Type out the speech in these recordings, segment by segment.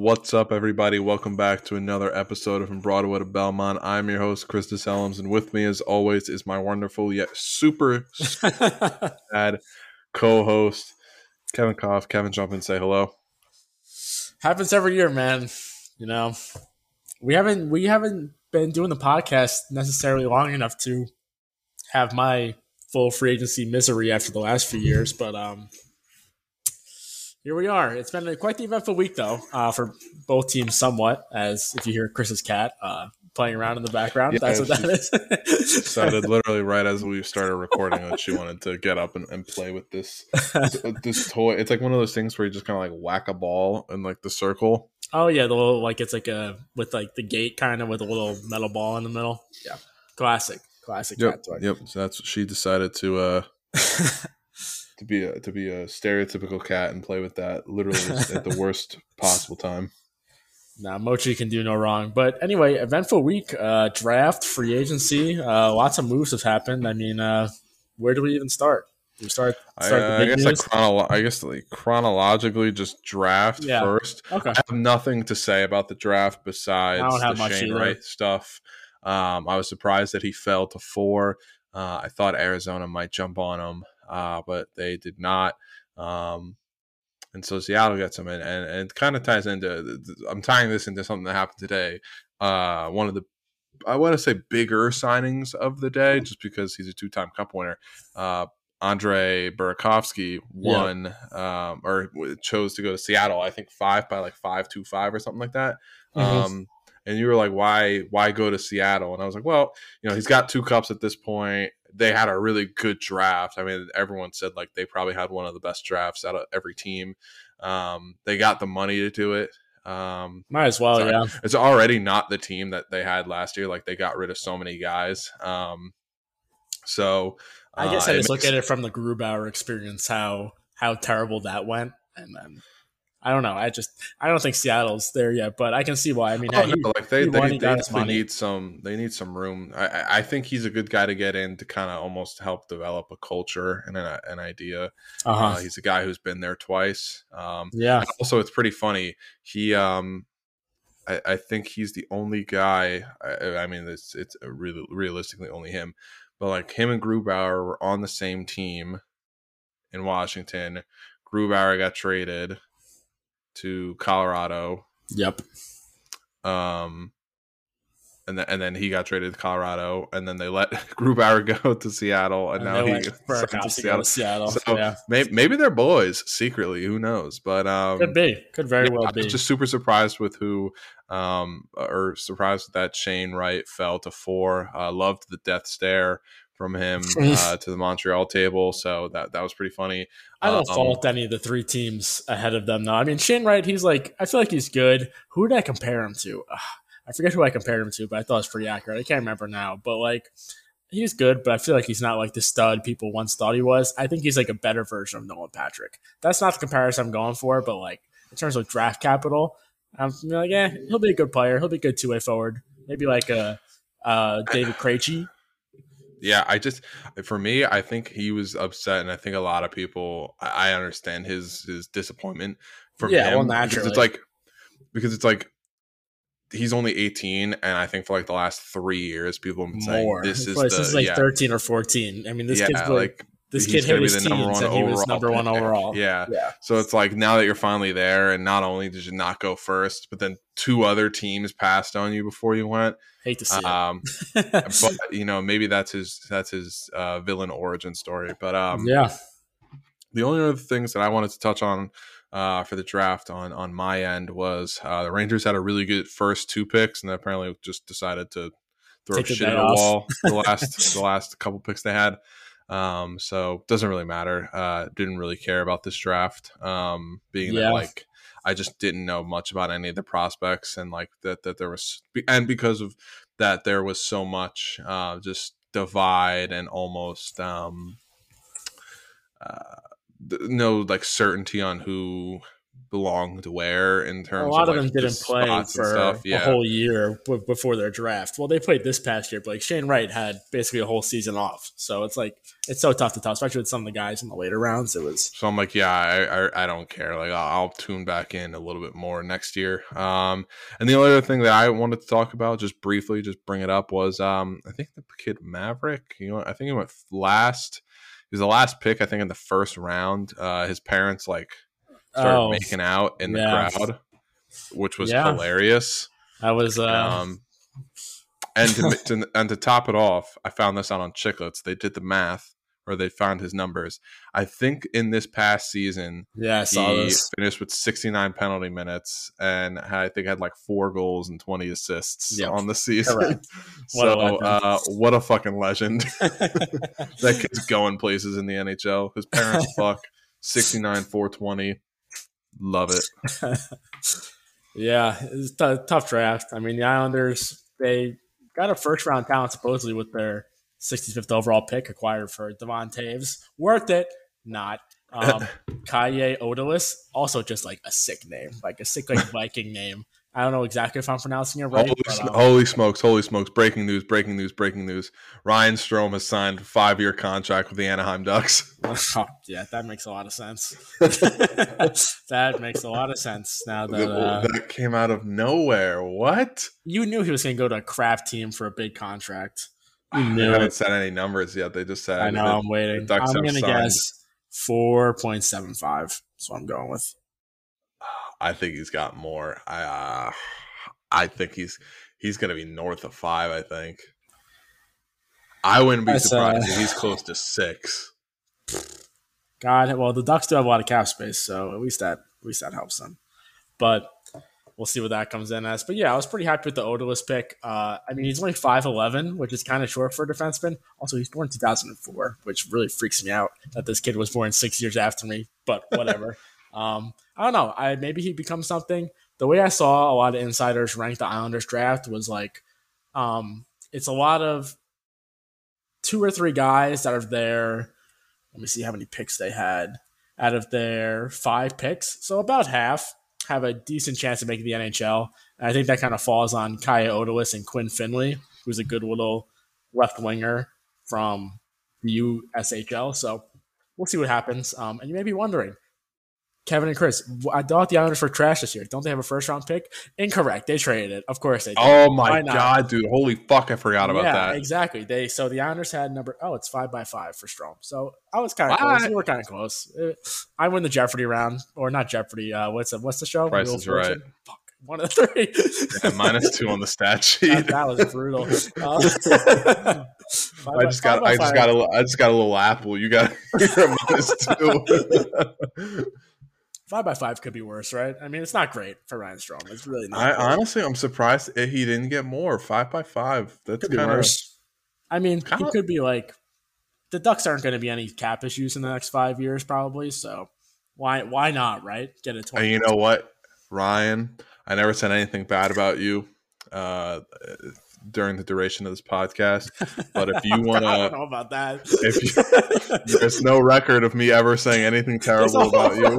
What's up, everybody? Welcome back to another episode of From Broadway to Belmont. I'm your host, Christus Helms, and with me, as always, is my wonderful yet super sad co-host, Kevin Koff. Kevin, jump in and say hello. Happens every year, man. You know, we haven't been doing the podcast necessarily long enough to have my full free agency misery after the last few years, but here we are. It's been quite the eventful week, though, for both teams somewhat, as if you hear Chris's cat playing around in the background. That's what that is. Sounded literally right as we started recording that she wanted to get up and play with this toy. It's like one of those things where you just kind of like whack a ball in like the circle. Oh, yeah, the little, like it's like with like the gate kind of with a little metal ball in the middle. Yeah, classic cat toy. Yep, so that's what she decided to to be a stereotypical cat and play with that literally at the worst possible time. Nah, Mochi can do no wrong. But anyway, eventful week, draft, free agency, lots of moves have happened. I mean, where do we even start? Do we start the big news? I guess chronologically, just draft first. Okay. I have nothing to say about the draft besides the Shane Wright stuff. I was surprised that he fell to 4. I thought Arizona might jump on him. But they did not. And so Seattle gets him in. And it kind of ties into – I'm tying this into something that happened today. One of the – I want to say bigger signings of the day just because he's a 2-time Cup winner. Andre Burakovsky won or chose to go to Seattle, I think 5-2-5 or something like that. Mm-hmm. And you were like, why go to Seattle? And I was like, well, he's got 2 cups at this point. They had a really good draft. I mean, everyone said like they probably had one of the best drafts out of every team. They got the money to do it. Might as well, yeah. It's already not the team that they had last year. Like they got rid of so many guys. So I guess I just look at it from the Grubauer experience, how terrible that went, and then I don't know. I don't think Seattle's there yet, but I can see why. I mean, they need some room. I think he's a good guy to get in to kind of almost help develop a culture and an idea. He's a guy who's been there twice. And also, it's pretty funny. He, I think he's the only guy. I mean, it's really realistically only him, but like him and Grubauer were on the same team in Washington. Grubauer got traded to Colorado. Yep. And then he got traded to Colorado, and then they let Grubauer go to Seattle, and now he's to Seattle. So maybe they're boys secretly. Who knows? But could very well be. I was just super surprised with surprised that Shane Wright fell to 4. Loved the death stare from him to the Montreal table, so that was pretty funny. I don't fault any of the 3 teams ahead of them, though. I mean, Shane Wright, I feel like he's good. Who did I compare him to? I forget who I compared him to, but I thought it was pretty accurate. I can't remember now, but like he's good, but I feel like he's not like the stud people once thought he was. I think he's like a better version of Nolan Patrick. That's not the comparison I'm going for, but like in terms of draft capital, I'm like, he'll be a good player. He'll be a good 2-way forward. Maybe like a David Krejci. Yeah, for me, I think he was upset, and I think a lot of people, I understand his disappointment from him. Well, naturally. Because it's like he's only 18, and I think for like the last 3 years, people have been saying this is like 13 or 14. I mean, this kid's like this kid hit his teens, and he was number 1 overall. Yeah. So it's like now that you're finally there, and not only did you not go first, but then 2 other teams passed on you before you went. Hate to see it. But maybe that's his villain origin story. But the only other things that I wanted to touch on for the draft on my end was the Rangers had a really good first 2 picks, and they apparently just decided to throw shit at the wall the last couple picks they had. So it doesn't really matter. Didn't really care about this draft. That like I just didn't know much about any of the prospects, and like that there was, and because of that there was so much just divide and almost no like certainty on who belonged where in terms of a lot of them didn't play for a whole year before their draft. Well, they played this past year, but like Shane Wright had basically a whole season off. So it's like it's so tough to tell, especially with some of the guys in the later rounds. It was so I'm like, yeah, I don't care. Like I'll tune back in a little bit more next year. And the only other thing that I wanted to talk about, just briefly, just bring it up, was I think the kid Maverick. I think he went last. He was the last pick, I think, in the first round. His parents started making out in the crowd, which was hilarious. That was and to top it off, I found this out on Chicklets. They did the math, or they found his numbers. I think in this past season, I saw he this. finished with 69 penalty minutes, and I think had like 4 goals and 20 assists on the season. What a fucking legend! That kid's going places in the NHL. His parents fuck. 69, 420. Love it. Yeah, it's a tough draft. I mean, the Islanders, they got a first-round talent supposedly with their 65th overall pick acquired for Devon Taves. Worth it? Not. Kaye Odalis, also just like a sick name, like a sick like Viking name. I don't know exactly if I'm pronouncing it right. Holy smokes. Breaking news. Ryan Strome has signed a 5-year contract with the Anaheim Ducks. Oh, yeah, that makes a lot of sense. That makes a lot of sense. Now that came out of nowhere. What? You knew he was going to go to a Kraft team for a big contract. They haven't said any numbers yet. They just said. I know. I'm waiting. I'm going to guess 4.75. That's what I'm going with. I think he's got more. I think he's going to be north of 5. I think. I wouldn't be surprised if he's close to 6. God, well, the Ducks do have a lot of cap space, so at least that helps them. But we'll see what that comes in as. But yeah, I was pretty happy with the Odalis pick. I mean, he's only 5'11", which is kind of short for a defenseman. Also, he's born in 2004, which really freaks me out that this kid was born 6 years after me. But whatever. I don't know. Maybe he becomes something. The way I saw a lot of insiders rank the Islanders draft was like, it's a lot of 2 or 3 guys that are there. Let me see how many picks they had out of their 5 picks. So about half have a decent chance of making the NHL. And I think that kind of falls on Kaye Odalis and Quinn Finley, who's a good little left winger from the USHL. So we'll see what happens. And you may be wondering, Kevin and Chris, I thought the Islanders were trash this year. Don't they have a first-round pick? Incorrect. They traded it. Of course they did. Oh, my God, dude. Holy fuck, I forgot about that. Yeah, exactly. So the Islanders had it's 5x5 for Strome. So I was kind of close. We were kind of close. I win the Jeopardy round. Or not Jeopardy. What's the show? Price is Right. Fuck. 1 of the 3. Yeah, -2 on the stat sheet. That was brutal. I just got a little apple. You got -2. 5x5 could be worse, right? I mean, it's not great for Ryan Strome. It's really not. Honestly, I'm surprised he didn't get more. 5x5. That's kind of worse. I mean, he could be like the Ducks aren't going to be any cap issues in the next 5 years, probably. So why not, right? Get a 20. And you know what, Ryan? I never said anything bad about you during the duration of this podcast. But if you want to, I don't know about that. There's no record of me ever saying anything terrible about you.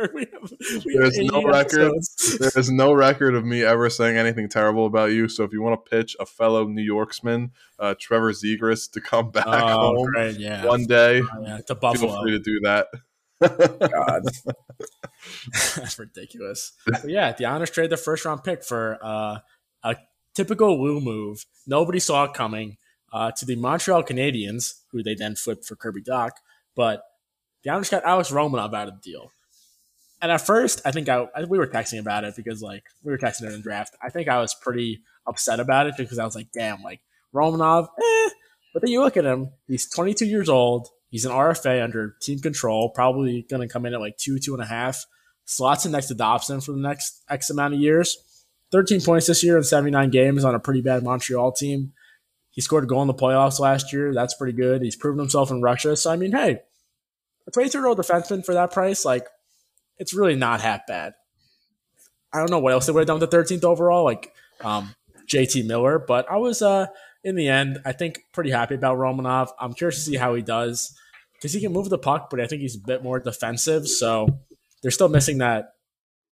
There's no record of me ever saying anything terrible about you. So if you want to pitch a fellow New Yorksman, Trevor Zegras, to come back home one day, to Buffalo, feel free to do that. God, that's ridiculous. But yeah, the Islanders traded their first-round pick for a typical Lou move. Nobody saw it coming to the Montreal Canadiens, who they then flipped for Kirby Dach. But the Islanders got Alex Romanov out of the deal. And at first, I think we were texting about it because we were texting during the draft. I think I was pretty upset about it because I was like, damn, Romanov, But then you look at him, he's 22 years old. He's an RFA under team control, probably going to come in at 2.5. Slots in next to Dobson for the next X amount of years. 13 points this year in 79 games on a pretty bad Montreal team. He scored a goal in the playoffs last year. That's pretty good. He's proven himself in Russia. So, I mean, hey, a 22-year-old defenseman for that price, it's really not half bad. I don't know what else they would have done with the 13th overall, JT Miller. But I was, in the end, I think pretty happy about Romanov. I'm curious to see how he does because he can move the puck, but I think he's a bit more defensive. So they're still missing that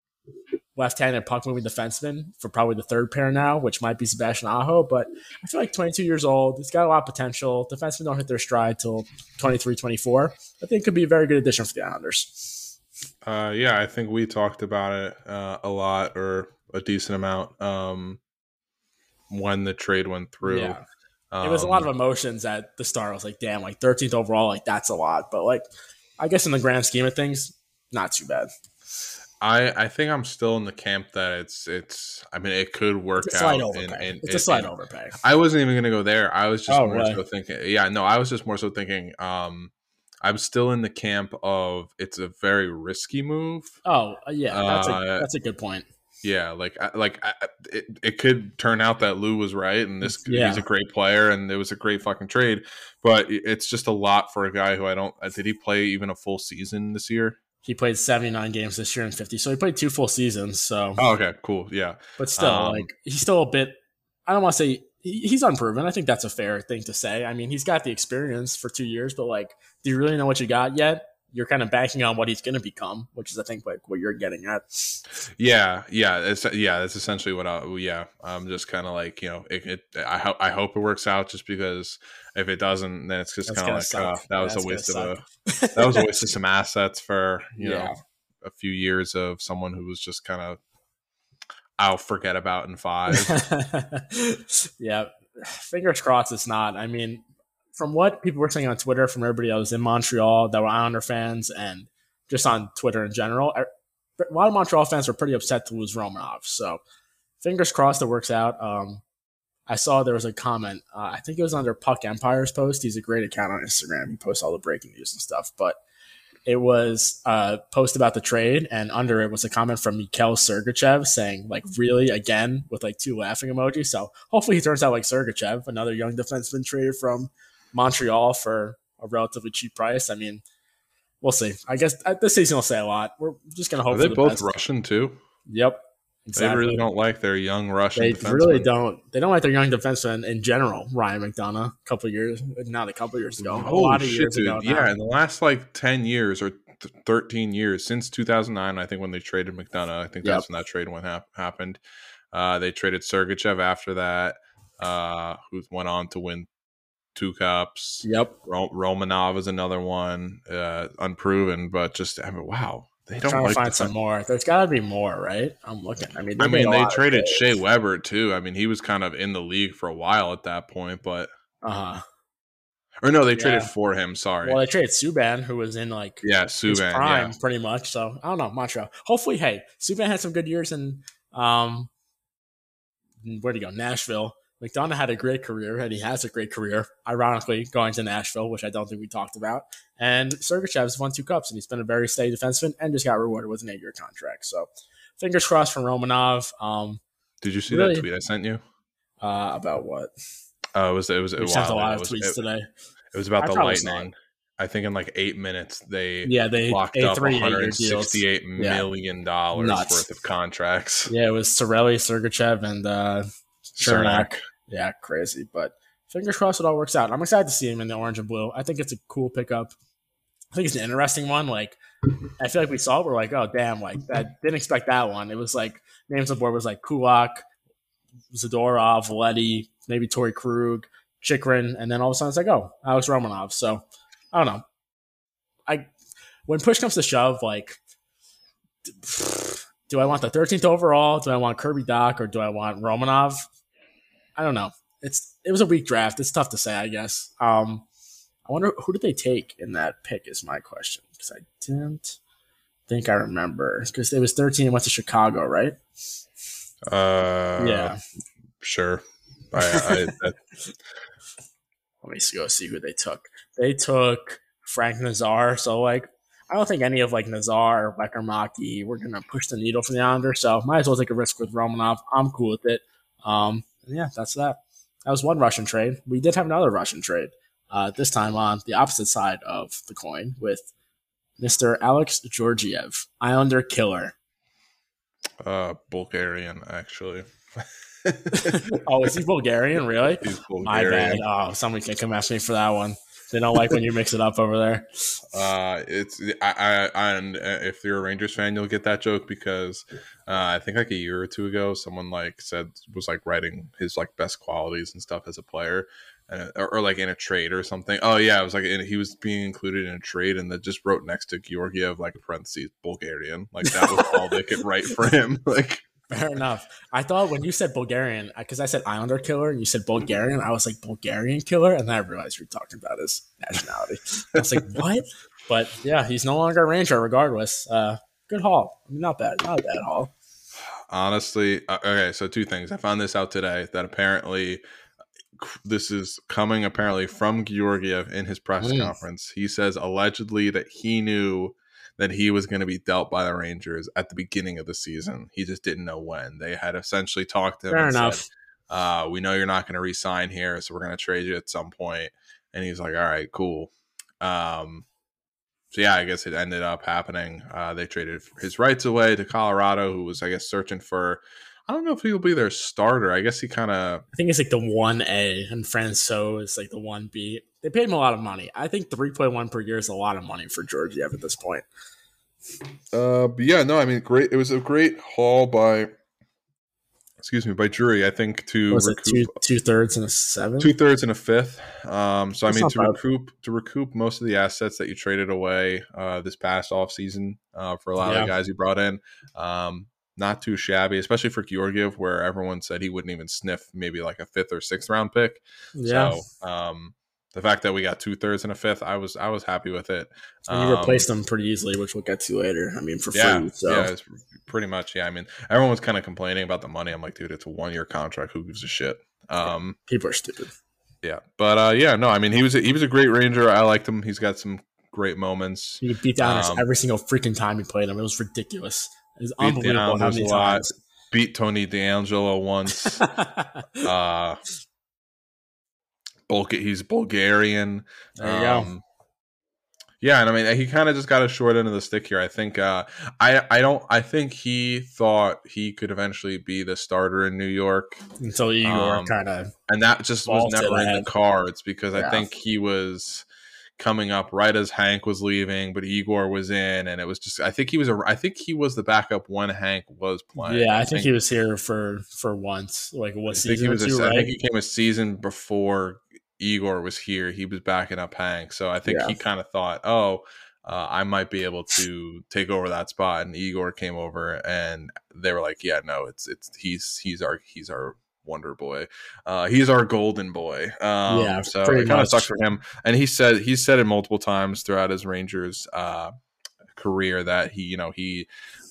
left-handed puck-moving defenseman for probably the third pair now, which might be Sebastian Aho. But I feel like 22 years old. He's got a lot of potential. Defensemen don't hit their stride till 23, 24. I think it could be a very good addition for the Islanders. Yeah, I think we talked about it a lot or a decent amount when the trade went through. Yeah. It was a lot of emotions at the start. I was like, damn, like 13th overall, like that's a lot. But like, I guess in the grand scheme of things, not too bad. I think I'm still in the camp that it's. I mean, it could work out. It's a slight overpay. I wasn't even going to go there. I was just so thinking. Yeah, no, I was just more so thinking. I'm still in the camp of it's a very risky move. Oh yeah, that's a good point. Yeah, it could turn out that Lou was right, and he's a great player, and it was a great fucking trade. But it's just a lot for a guy who I don't. Did he play even a full season this year? He played 79 games this year and 50. So he played 2 full seasons. So okay, cool. Yeah. But still, he's still a bit – I don't want to say – he's unproven. I think that's a fair thing to say. I mean, he's got the experience for 2 years, but, do you really know what you got yet? You're kind of banking on what he's going to become, which is, I think, what you're getting at. Yeah. That's essentially what I'm just kind of I hope it works out just because – if it doesn't, then it's just kind of that was a waste of some assets for a few years of someone who was just kind of I'll forget about in 5. Yeah, fingers crossed it's not. I mean, from what people were saying on Twitter, from everybody that was in Montreal that were Islander fans, and just on Twitter in general, a lot of Montreal fans were pretty upset to lose Romanov. So fingers crossed it works out. I saw there was a comment. I think it was under Puck Empire's post. He's a great account on Instagram. He posts all the breaking news and stuff. But it was a post about the trade, and under it was a comment from Mikhail Sergachev saying, really, again, with 2 laughing emojis. So hopefully he turns out like Sergachev, another young defenseman traded from Montreal for a relatively cheap price. I mean, we'll see. I guess this season will say a lot. We're just going to hope for the best. Are they both Russian too? Yep. Exactly. They really don't like their young Russian defensemen. They really don't. They don't like their young defensemen in general. Ryan McDonough, not a couple years ago. A lot of years ago. Yeah, in the last 10 years or 13 years, since 2009, I think when they traded McDonough, I think that's when that trade happened. They traded Sergachev after that, who went on to win 2 cups. Yep. Romanov is another one, unproven, but just, wow. They don't trying to find some more. There's got to be more, right? I'm looking. I mean, they traded Shea Weber too. I mean, he was kind of in the league for a while at that point, but or no, they traded for him. Sorry. Well, they traded Subban, who was in Subban, his prime, pretty much. So I don't know, Montreal. Hopefully, Subban had some good years in where'd he go? Nashville. McDonough had a great career, and he has a great career, ironically, going to Nashville, which I don't think we talked about. And Sergachev's won 2 cups, and he's been a very steady defenseman and just got rewarded with an 8-year contract. So fingers crossed from Romanov. Did you see that tweet I sent you? About what? It was sent a lot of tweets today. It was about the Lightning. I think in 8 minutes, they locked up $168 million worth of contracts. Yeah, it was Cirelli, Sergachev, and Cernak. Yeah, crazy. But fingers crossed it all works out. I'm excited to see him in the orange and blue. I think it's a cool pickup. I think it's an interesting one. I feel like we saw it. We're like, oh, damn. I didn't expect that one. It was names on the board was Kulak, Zadorov, Valetti, maybe Torrey Krug, Chikrin. And then all of a sudden it's Alex Romanov. So I don't know. When push comes to shove, do I want the 13th overall? Do I want Kirby Dach, or do I want Romanov? I don't know. It was a weak draft. It's tough to say, I guess. I wonder who did they take in that pick is my question, because I didn't think I remember, because it was 13 and went to Chicago, right? Yeah. Sure. Let me go see who they took. They took Frank Nazar. So I don't think any of Nazar or Becker-Maki we're going to push the needle for the Islanders, so might as well take a risk with Romanov. I'm cool with it. Yeah, that's that. That was one Russian trade. We did have another Russian trade, this time on the opposite side of the coin with Mr. Alex Georgiev, Islander killer. Bulgarian, actually. Oh, is he Bulgarian? Really? He's Bulgarian. My bad. Oh, somebody can come ask me for that one. They don't like when you mix it up over there. It's and if you're a Rangers fan, you'll get that joke because I think like a year or two ago, someone like was like writing his like best qualities and stuff as a player, or like in a trade or something. Oh yeah, it was like he was being included in a trade, and that just wrote next to Georgiev like parentheses Bulgarian. Like that was all they could write for him. Like. Fair enough. I thought when you said Bulgarian, because I said Islander killer and you said Bulgarian, I was like Bulgarian killer, and then I realized you were talking about his nationality. I was like, what? But yeah, he's no longer a Ranger regardless. Good haul. I mean, not bad. Not a bad haul. Honestly, okay, so two things. I found this out today that apparently this is coming apparently from Georgiev in his press conference. He says allegedly that he knew that he was going to be dealt by the Rangers at the beginning of the season. He just didn't know when. They had essentially talked to him Fair and enough. said, we know you're not going to re-sign here, so we're going to trade you at some point. And he's like, all right, cool. So yeah, I guess it ended up happening. They traded his rights away to Colorado, who was, I guess, searching for, I don't know if he'll be their starter. I guess he kind of... I think it's like the 1A, and Francois is like the 1B. They paid him a lot of money. I think 3.1 per year is a lot of money for Georgiev at this point. But yeah, no, I mean, great. It was a great haul by Drury. I think to was recoup it 2/3 and a 7, 2/3 and a 5th. So That's I mean, not to recoup most of the assets that you traded away this past off season for a lot of the guys you brought in. Not too shabby, especially for Georgiev, where everyone said he wouldn't even sniff maybe like a 5th or 6th round pick. Yeah. So the fact that we got 2/3 and a 5th, I was happy with it. And you replaced them pretty easily, which we'll get to later. I mean, for free. So. Yeah, it's pretty much. Yeah, I mean, everyone was kind of complaining about the money. I'm like, dude, it's a 1-year contract. Who gives a shit? People are stupid. Yeah, but yeah, no, I mean, he was a great Ranger. I liked him. He's got some great moments. He beat down us every single freaking time he played him. It was ridiculous. It was unbelievable how many times. Beat Tony DeAngelo once. He's Bulgarian. There you go. Yeah, and I mean, he kind of just got a short end of the stick here. I think I think he thought he could eventually be the starter in New York until Igor kind of, and that just was never in the cards because I think he was coming up right as Hank was leaving, but Igor was in, and it was just I think he was the backup when Hank was playing. Yeah, I think he was here for once, like what season? I think he came a season before Igor was here. He was backing up Hank, so I think he kind of thought, I might be able to take over that spot. And Igor came over, and they were like, yeah, no, he's our wonder boy. He's our golden boy. So it kind of sucks for him. And he said it multiple times throughout his Rangers career that he's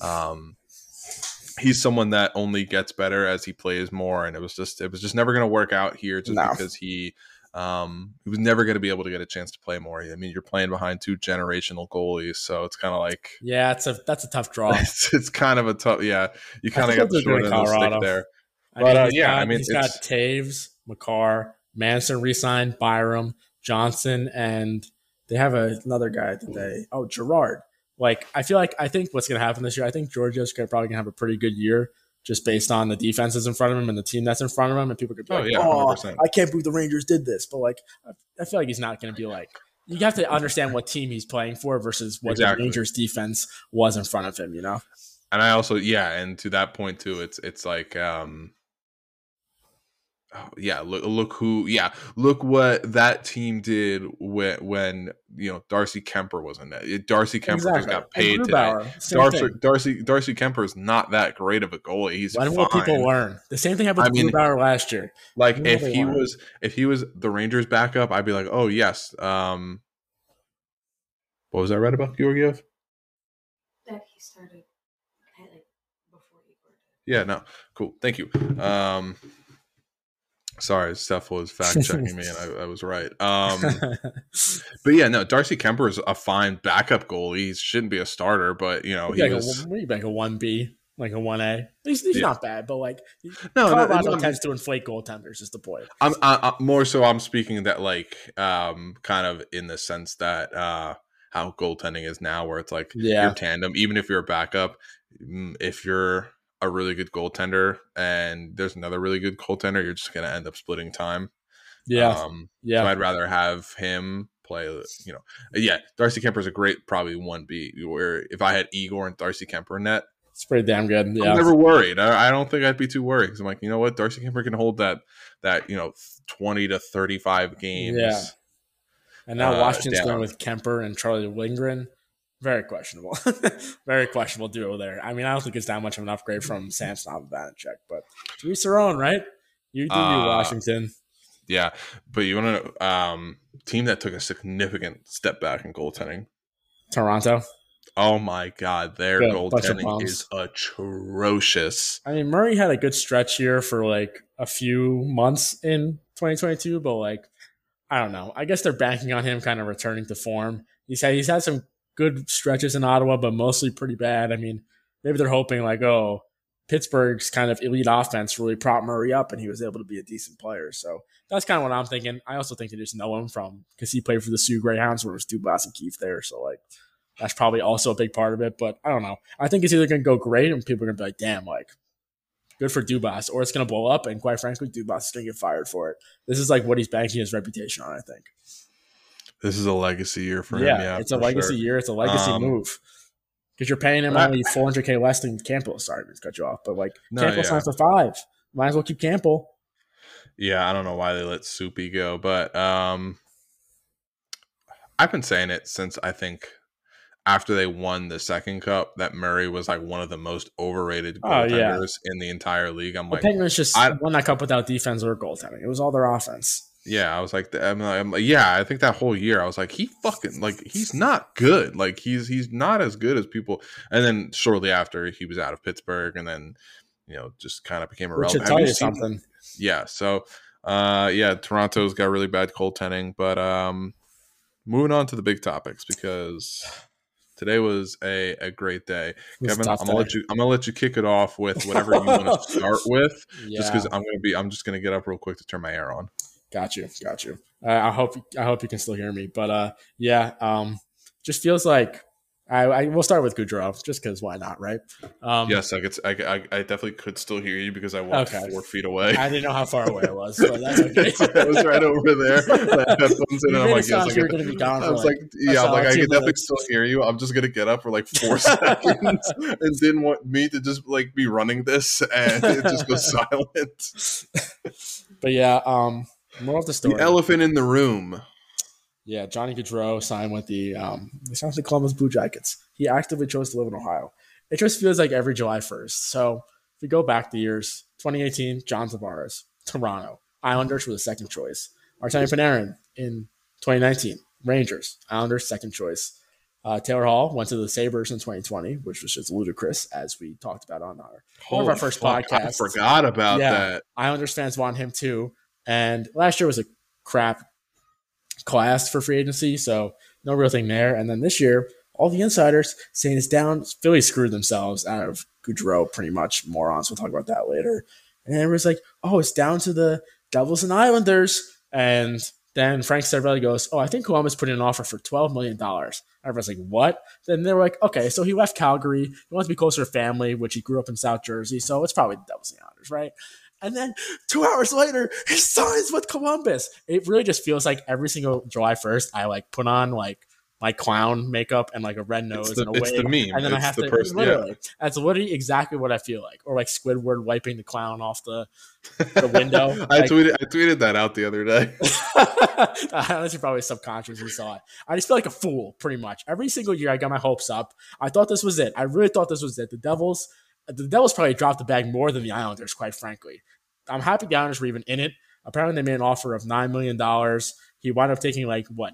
someone that only gets better as he plays more. And it was just never going to work out here because he was never going to be able to get a chance to play more. I mean, you're playing behind 2 generational goalies, so it's kind of like that's a tough draw. It's kind of a tough. Yeah, you kind of got the short end of the stick there. But he's got Taves, Makar, Manson re-signed, Byram, Johnson, and they have another guy today. Oh, Gerard. I think what's going to happen this year, I think Georgia's probably going to have a pretty good year just based on the defenses in front of him and the team that's in front of him. And people could be I can't believe the Rangers did this. But I feel like he's not going to be you have to understand what team he's playing for versus what the Rangers defense was in front of him, you know? And I also, and to that point too, it's like, look what that team did when Darcy Kemper was in it. Darcy Kemper just got paid today. Darcy Kemper is not that great of a goalie. He's when will people learn? The same thing happened with Grubauer last year. If he was the Rangers backup, I'd be like, oh yes. What was I read about Georgiev? That he started before Igor did. Yeah, no, cool. Thank you. Sorry, Steph was fact checking me, and I was right. But yeah, no, Darcy Kemper is a fine backup goalie. He shouldn't be a starter, but he was maybe like a 1B, like a 1A. He's not bad, but Colorado tends to inflate goaltenders. Is the point? I'm more so. I'm speaking that kind of in the sense that how goaltending is now, where it's your tandem, even if you're a backup, if you're a really good goaltender and there's another really good goaltender, you're just going to end up splitting time. So I'd rather have him play. Yeah, Darcy Kemper is a great probably 1B. Where if I had Igor and Darcy Kemper net, it's pretty damn good. Yeah, I'm never worried. I don't think I'd be too worried because I'm like, you know what, Darcy Kemper can hold that 20 to 35 games. Yeah, and now Washington's going with Kemper and Charlie Lindgren. Very questionable. Very questionable duo there. I mean, I don't think it's that much of an upgrade from Samsonov and Vanacek, but to each their own, right? You do Washington. Yeah, but you want to team that took a significant step back in goaltending. Toronto. Oh my God, their goaltending is atrocious. I mean, Murray had a good stretch here for like a few months in 2022, but like, I don't know. I guess they're banking on him kind of returning to form. He's had some good stretches in Ottawa, but mostly pretty bad. I mean, maybe they're hoping like, oh, Pittsburgh's kind of elite offense really propped Murray up and he was able to be a decent player. So that's kind of what I'm thinking. I also think they just know him because he played for the Sioux Greyhounds where it was Dubas and Keefe there. So like that's probably also a big part of it. But I don't know. I think it's either going to go great and people are going to be like, damn, like good for Dubas, or it's going to blow up. And quite frankly, Dubas is going to get fired for it. This is like what he's banking his reputation on, I think. This is a legacy year for him. Yeah, it's a legacy year. It's a legacy move. Because you're paying him only $400K less than Campbell. Sorry to cut you off, but like Campbell signed for $5. Might as well keep Campbell. Yeah, I don't know why they let Soupy go, but I've been saying it since I think after they won the second cup that Murray was like one of the most overrated goaltenders in the entire league. I'm like, Penguins just won that cup without defense or goaltending. It was all their offense. Yeah, I was like, I think that whole year I was like, he's not good. Like he's not as good as people. And then shortly after he was out of Pittsburgh, and then just kind of became irrelevant. Should tell you something. Yeah. So, Toronto's got really bad goaltending, but moving on to the big topics because today was a great day. Kevin, I'm gonna let you kick it off with whatever you want to start with. Yeah. Just because I'm just gonna get up real quick to turn my air on. Got you. I hope you can still hear me. But just feels like I will start with Gaudreau just because why not, right? Yes, I definitely could still hear you because I walked 4 feet away. I didn't know how far away I was, but that's okay. I was right over there. I had headphones in, and I'm like, you're going to be gone. I can definitely still hear you. I'm just going to get up for like 4 seconds and didn't want me to just like be running this and it just goes silent. But yeah, more of the story. The elephant in the room. Yeah, Johnny Gaudreau signed with the Columbus Blue Jackets. He actively chose to live in Ohio. It just feels like every July 1st. So if we go back the years, 2018, John Tavares, Toronto. Islanders were the second choice. Artemi Panarin in 2019, Rangers. Islanders, second choice. Taylor Hall went to the Sabres in 2020, which was just ludicrous, as we talked about on one of our first podcasts. I forgot about that. Islanders fans want him too. And last year was a crap class for free agency, so no real thing there. And then this year, all the insiders saying it's down. Philly screwed themselves out of Gaudreau, pretty much. Morons. We'll talk about that later. And everyone's like, oh, it's down to the Devils and Islanders. And then Frank Cervelli goes, oh, I think Columbus put in an offer for $12 million. Everyone's like, what? Then they were like, okay, so he left Calgary. He wants to be closer to family, which he grew up in South Jersey, so it's probably the Devils and Islanders, right? And then 2 hours later, he signs with Columbus. It really just feels like every single July 1st, I like put on like my clown makeup and like a red nose and a wig. It's the meme. And then I have to literally. That's literally exactly what I feel like. Or like Squidward wiping the clown off the window. I tweeted that out the other day. Unless you probably subconsciously saw it. I just feel like a fool, pretty much. Every single year I got my hopes up. I thought this was it. I really thought this was it. The Devils probably dropped the bag more than the Islanders, quite frankly. I'm happy the Islanders were even in it. Apparently, they made an offer of $9 million. He wound up taking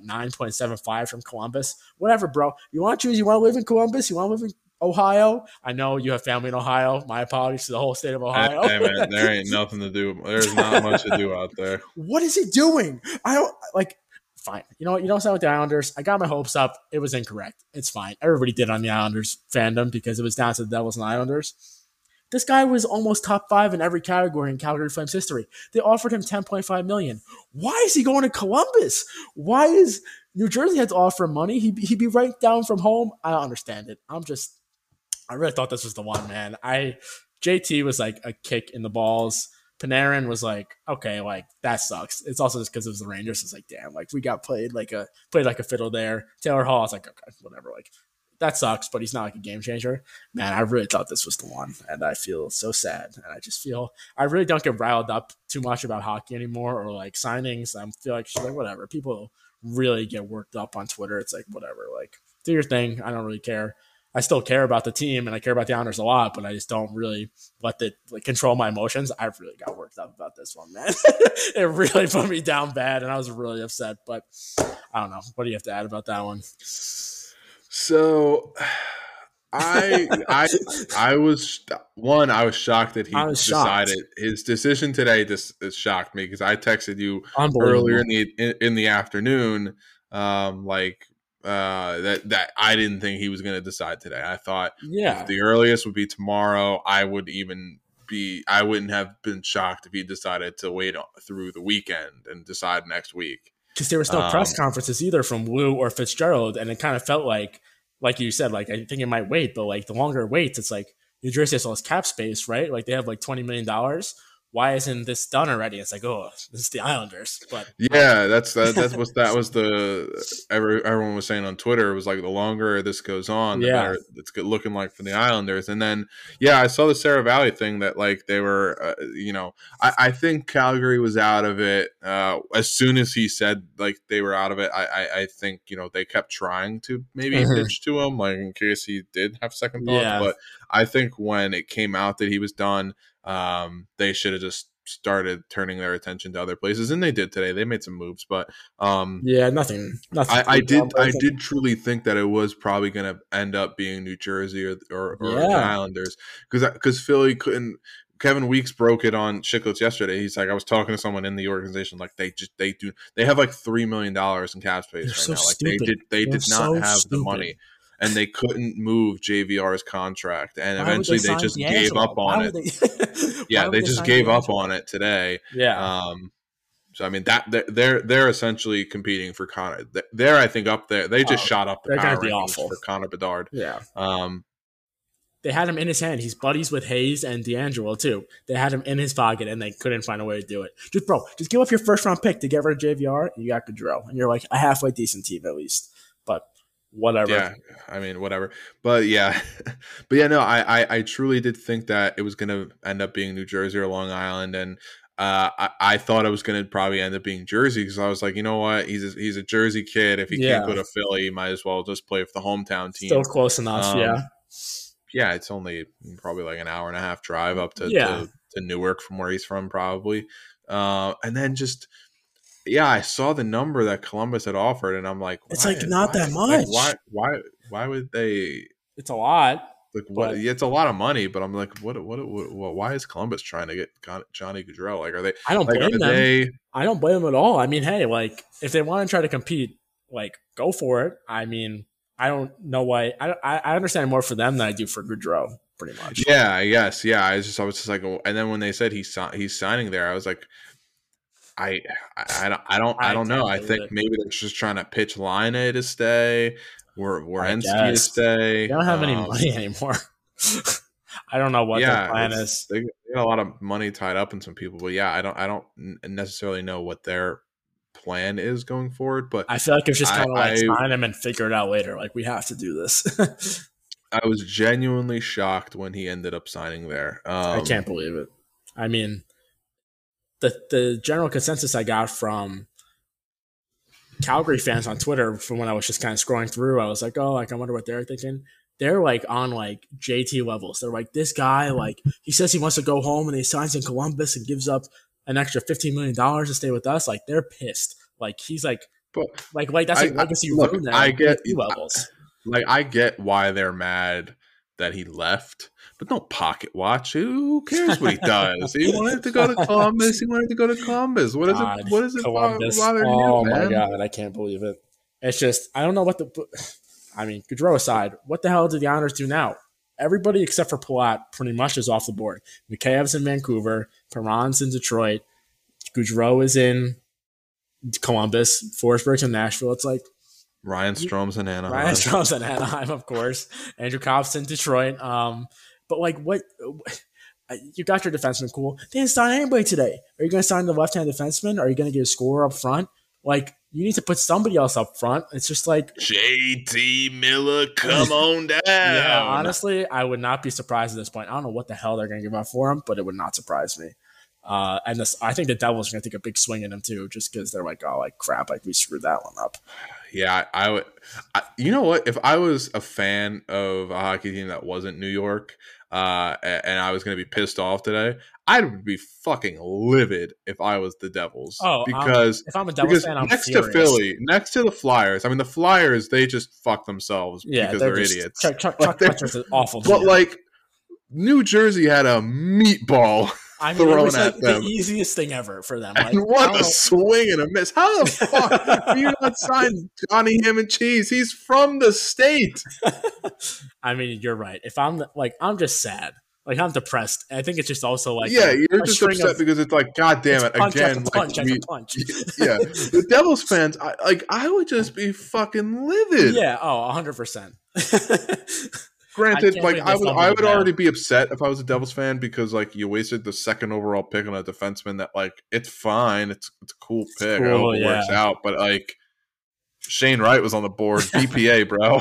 9.75 from Columbus. Whatever, bro. You want to choose? You want to live in Columbus? You want to live in Ohio? I know you have family in Ohio. My apologies to the whole state of Ohio. Hey man, there ain't nothing to do. There's not much to do out there. What is he doing? I don't fine. You know what? You don't sign with the Islanders. I got my hopes up. It was incorrect. It's fine. Everybody did on the Islanders fandom because it was down to the Devils and Islanders. This guy was almost top 5 in every category in Calgary Flames history. They offered him $10.5 million. Why is he going to Columbus? Why is New Jersey had to offer him money? He'd be right down from home. I don't understand it. I really thought this was the one, man. JT was like a kick in the balls. Panarin was like, okay, like that sucks. It's also just because it was the Rangers. It's like, damn, like we got played like a fiddle there. Taylor Hall, I was like, okay, whatever. Like that sucks, but he's not like a game changer. Man, I really thought this was the one, and I feel so sad. And I just feel I really don't get riled up too much about hockey anymore or like signings. I feel like she's like whatever. People really get worked up on Twitter. It's like whatever, like do your thing. I don't really care. I still care about the team and I care about the Islanders a lot, but I just don't really let it like control my emotions. I really got worked up about this one, man. It really put me down bad, and I was really upset. But I don't know. What do you have to add about that one? So I was shocked that he decided his decision today. This shocked me because I texted you earlier in the afternoon, that I didn't think he was going to decide today. I thought if the earliest would be tomorrow, I wouldn't have been shocked if he decided to wait through the weekend and decide next week. Because there was no press conferences either from Lou or Fitzgerald, and it kind of felt like you said, like I think it might wait, but like the longer it waits, it's like New Jersey has all this cap space, right? Like they have like $20 million. Why isn't this done already? It's like, oh, this is the Islanders. But yeah, everyone was saying on Twitter. It was like the longer this goes on, the better it's looking like for the Islanders. And then, I saw the Sarah Valley thing that like they were, I think Calgary was out of it as soon as he said like they were out of it. I think they kept trying to maybe pitch to him like in case he did have second thoughts. But I think when it came out that he was done, they should have just started turning their attention to other places, and they did today. They made some moves, but nothing. I did truly think that it was probably going to end up being New Jersey or the Islanders because Philly couldn't. Kevin Weeks broke it on Chicklets yesterday. He's like, I was talking to someone in the organization, like they have like $3 million in cap space right now. Like stupid. they did not have the money. And they couldn't move JVR's contract, and eventually they just gave up on it. They just gave up on it today. Yeah. So I mean that they're essentially competing for Connor. They're I think up there. They just shot up the power rankings for Connor Bedard. Yeah. They had him in his hand. He's buddies with Hayes and DeAngelo too. They had him in his pocket, and they couldn't find a way to do it. Just give up your first round pick to get rid of JVR, and you got Gaudreau, and you're like a halfway decent team at least. But whatever. Yeah, I mean, whatever. But no, I truly did think that it was going to end up being New Jersey or Long Island, and I thought it was going to probably end up being Jersey because I was like, you know what, he's a Jersey kid. If he can't go to Philly, he might as well just play for the hometown team. Still close enough, Yeah, it's only probably like an hour and a half drive up to Newark from where he's from, probably. And then just. Yeah, I saw the number that Columbus had offered, and I'm like, it's like not that much. Like, why would they? It's a lot. Like, what? It's a lot of money, but I'm like, what? Why is Columbus trying to get Johnny Gaudreau? Like, are they? I don't blame them. I don't blame them at all. I mean, hey, like, if they want to try to compete, like, go for it. I mean, I don't know why. I understand more for them than I do for Gaudreau, pretty much. Yeah, I guess. Yeah, I was just like, and then when they said he's signing there, I was like. I don't know. I think maybe they're just trying to pitch Line to stay, or Werenski to stay. They don't have any money anymore. I don't know what their plan is. They got a lot of money tied up in some people, but I don't necessarily know what their plan is going forward. But I feel like it's just kind of like sign them and figure it out later. Like we have to do this. I was genuinely shocked when he ended up signing there. I can't believe it. I mean. The general consensus I got from Calgary fans on Twitter from when I was just kind of scrolling through, I was like, oh, like I wonder what they're thinking. They're like on like JT levels. They're like, this guy, like he says he wants to go home and he signs in Columbus and gives up an extra $15 million to stay with us. Like they're pissed. Like he's like, that's a legacy ruin. I get levels. Like I get why they're mad that he left. But don't pocket watch. Who cares what he does? He wanted to go to Columbus. What is it Columbus. Bother you, oh man? My God, I can't believe it. It's just I don't know what Gaudreau aside, what the hell did the Islanders do now? Everybody except for Palat pretty much is off the board. Mikheyev's in Vancouver, Perron's in Detroit, Gaudreau is in Columbus, Forsberg's in Nashville. It's like Ryan Strom's in Anaheim. Of course. Andrew Copp's in Detroit. But like, what You got your defenseman, cool. They didn't sign anybody today. Are you going to sign the left-hand defenseman? Are you going to get a scorer up front? Like, you need to put somebody else up front. It's just like JT Miller, come on down. Yeah, honestly, I would not be surprised at this point. I don't know what the hell they're going to give up for him, but it would not surprise me. And I think the Devils are going to take a big swing at him too, just because they're like, oh, like crap, like we screwed that one up. Yeah, I would. You know what? If I was a fan of a hockey team that wasn't New York, and I was going to be pissed off today, I would be fucking livid if I was the Devils. Oh, because if I'm a Devils fan, I'm next furious. to Philly, next to the Flyers. I mean, the Flyers, they just fuck themselves because they're idiots. Chuck Fletcher's an awful. But like, New Jersey had a meatball. I mean, it was like the easiest thing ever for them. Like, and what a swing and a miss. How the fuck do you not sign Johnny Ham and Cheese? He's from the state. I mean, you're right. If I'm I'm just sad. Like, I'm depressed. I think it's just also like you're just upset because it's like, God damn it, punch again. Punch. Yeah, the Devils fans, I would just be fucking livid. Yeah, 100%. Granted, like I would already be upset if I was a Devils fan because like you wasted the second overall pick on a defenseman that like it's fine, it's a cool pick, I hope it works out, but like Shane Wright was on the board, BPA, bro.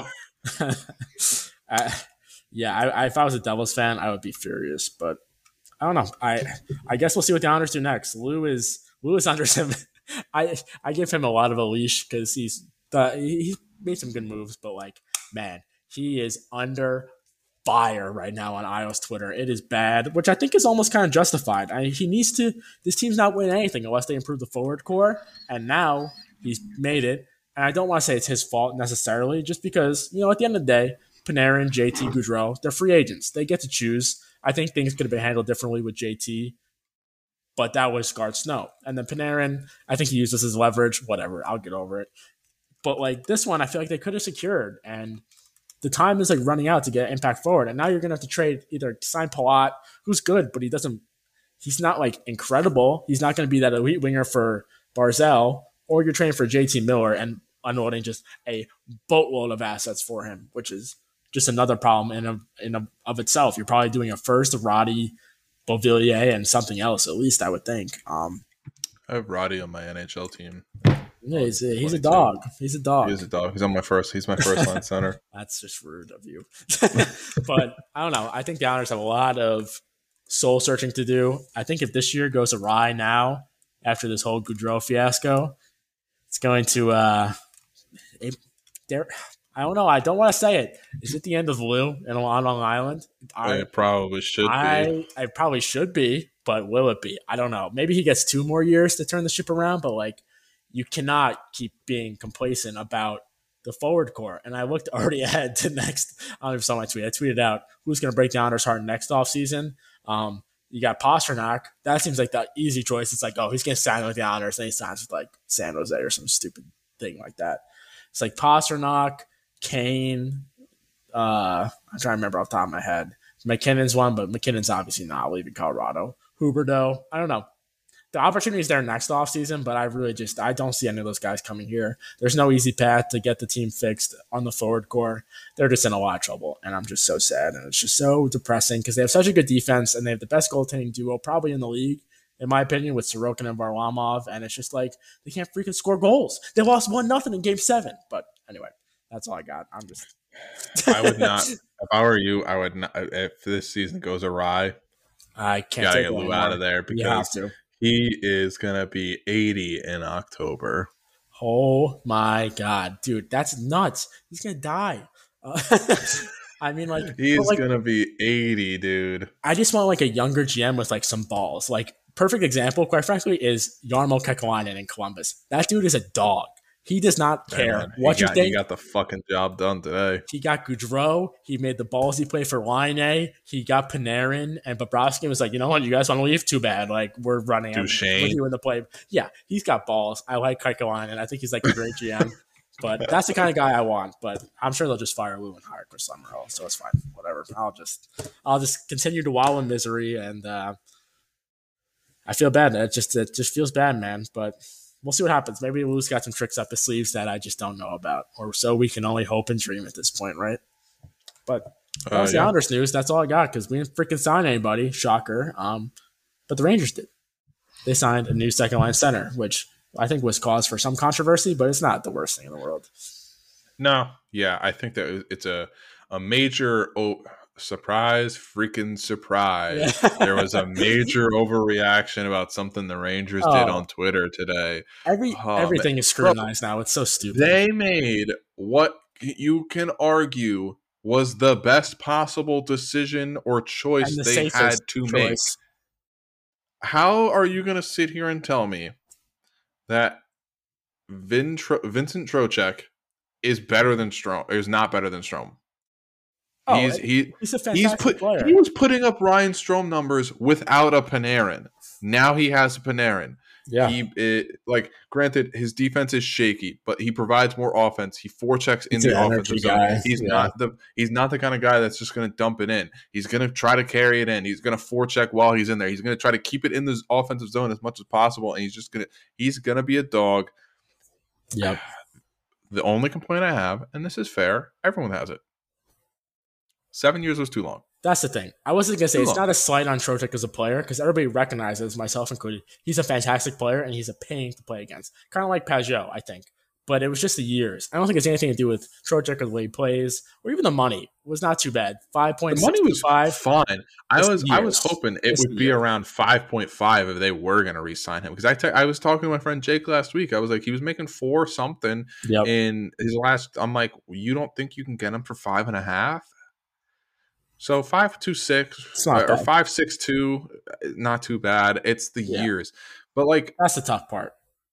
If I was a Devils fan, I would be furious, but I don't know. I guess we'll see what the Islanders do next. Lewis Anderson. I give him a lot of a leash because he's made some good moves, but like, man. He is under fire right now on Isles Twitter. It is bad, which I think is almost kind of justified. He needs to. This team's not winning anything unless they improve the forward core, and now he's made it. And I don't want to say it's his fault necessarily, just because at the end of the day, Panarin, JT, Gaudreau, they're free agents. They get to choose. I think things could have been handled differently with JT, but that was Garth Snow. And then Panarin, I think he used this as leverage. Whatever, I'll get over it. But like this one, I feel like they could have secured and. The time is like running out to get impact forward. And now you're going to have to trade either sign Palat, who's good, but he's not like incredible. He's not going to be that elite winger for Barzell, or you're trading for JT Miller and unloading just a boatload of assets for him, which is just another problem in of itself. You're probably doing a first, Roddy, Beauvillier, and something else, at least I would think. I have Roddy on my NHL team. Yeah, he's a dog. He's a dog. He's a dog. He's my first line center. That's just rude of you. But I don't know. I think the Islanders have a lot of soul searching to do. I think if this year goes awry now, after this whole Gaudreau fiasco, it's going to I don't know. I don't want to say it. Is it the end of Lou on Long Island? It probably should be. I probably should be, but will it be? I don't know. Maybe he gets 2 more years to turn the ship around, but like, you cannot keep being complacent about the forward core. And I looked already ahead to next. I don't know if you saw my tweet. I tweeted out who's going to break the Islanders' heart next offseason. You got Pastrnak. That seems like the easy choice. It's like, oh, he's going to sign with the Islanders, and he signs with like San Jose or some stupid thing like that. It's like Pastrnak, Kane. I'm trying to remember off the top of my head. McKinnon's one, but McKinnon's obviously not leaving Colorado. Huberdeau. I don't know. The opportunity is there next offseason, but I don't see any of those guys coming here. There's no easy path to get the team fixed on the forward core. They're just in a lot of trouble, and I'm just so sad, and it's just so depressing because they have such a good defense, and they have the best goaltending duo probably in the league, in my opinion, with Sorokin and Varlamov, and it's just like they can't freaking score goals. They lost 1-0 in Game 7, but anyway, that's all I got. I would not. If I were you, I would not. If this season goes awry, I can't get Lou out of there because you have to. He is going to be 80 in October. Oh, my God. Dude, that's nuts. He's going to die. I mean, like... He's going to be 80, dude. I just want, like, a younger GM with, like, some balls. Like, perfect example, quite frankly, is Jarmo Kekalainen in Columbus. That dude is a dog. He does not care what you think. He got the fucking job done today. He got Gaudreau. He made the ballsy play for Laine. He got Panarin. And Bobrovsky was like, you know what? You guys want to leave? Too bad. Like, we're running out with you in the play. Yeah, he's got balls. I like Kekalainen. I think he's like a great GM. But that's the kind of guy I want. But I'm sure they'll just fire Lou and hire Chris Summerall. So it's fine. Whatever. I'll just continue to wallow in misery. And I feel bad. It just feels bad, man. But we'll see what happens. Maybe Lou's got some tricks up his sleeves that I just don't know about. Or so we can only hope and dream at this point, right? But That was the Islanders news. That's all I got because we didn't freaking sign anybody. Shocker. But the Rangers did. They signed a new second line center, which I think was cause for some controversy, but it's not the worst thing in the world. No, yeah, I think that it's a major surprise. Yeah. There was a major overreaction about something the Rangers did on Twitter today. Everything is scrutinized now. It's so stupid. They made what you can argue was the best possible decision or choice they had to make. How are you going to sit here and tell me that Vincent Trocheck is better than Strome? Is not better than Strome? He's a fantastic player. He was putting up Ryan Strome numbers without a Panarin. Now he has a Panarin. Yeah. Granted, his defense is shaky, but he provides more offense. He forechecks in the offensive zone. He's not the kind of guy that's just going to dump it in. He's going to try to carry it in. He's going to forecheck while he's in there. He's going to try to keep it in the offensive zone as much as possible, and he's going to be a dog. Yep. The only complaint I have, and this is fair, everyone has it. 7 years was too long. That's the thing. I wasn't going to say it's not a slight on Trocheck as a player because everybody recognizes, myself included, he's a fantastic player and he's a pain to play against. Kind of like Pageau, I think. But it was just the years. I don't think it's anything to do with Trocheck or the way he plays or even the money. It was not too bad. 5.65. The money was fine. I was hoping it would be around 5.5 if they were going to re-sign him. Because I was talking to my friend Jake last week. I was like, he was making 4 something in his last. I'm like, you don't think you can get him for 5.5? So 5.26 or 5.62, not too bad. It's the years, but that's the tough part.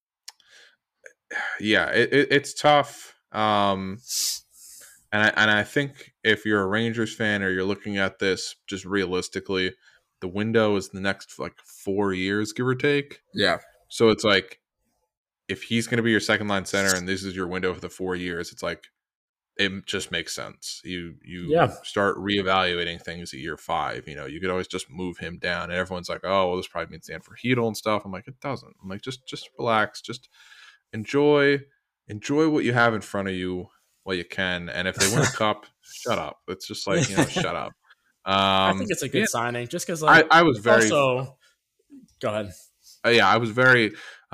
Yeah, it's tough. And I think if you're a Rangers fan or you're looking at this just realistically, the window is the next 4 years, give or take. Yeah. So it's if he's going to be your second line center and this is your window for the 4 years, it's it just makes sense. You start reevaluating things at year 5. You could always just move him down, and everyone's like, "Oh, well, this probably means Dan for Hedel and stuff." I'm like, it doesn't. I'm like, just relax, just enjoy what you have in front of you while you can. And if they win a cup, shut up. It's just shut up. I think it's a good signing, just because I was very. Also, go ahead. I was very.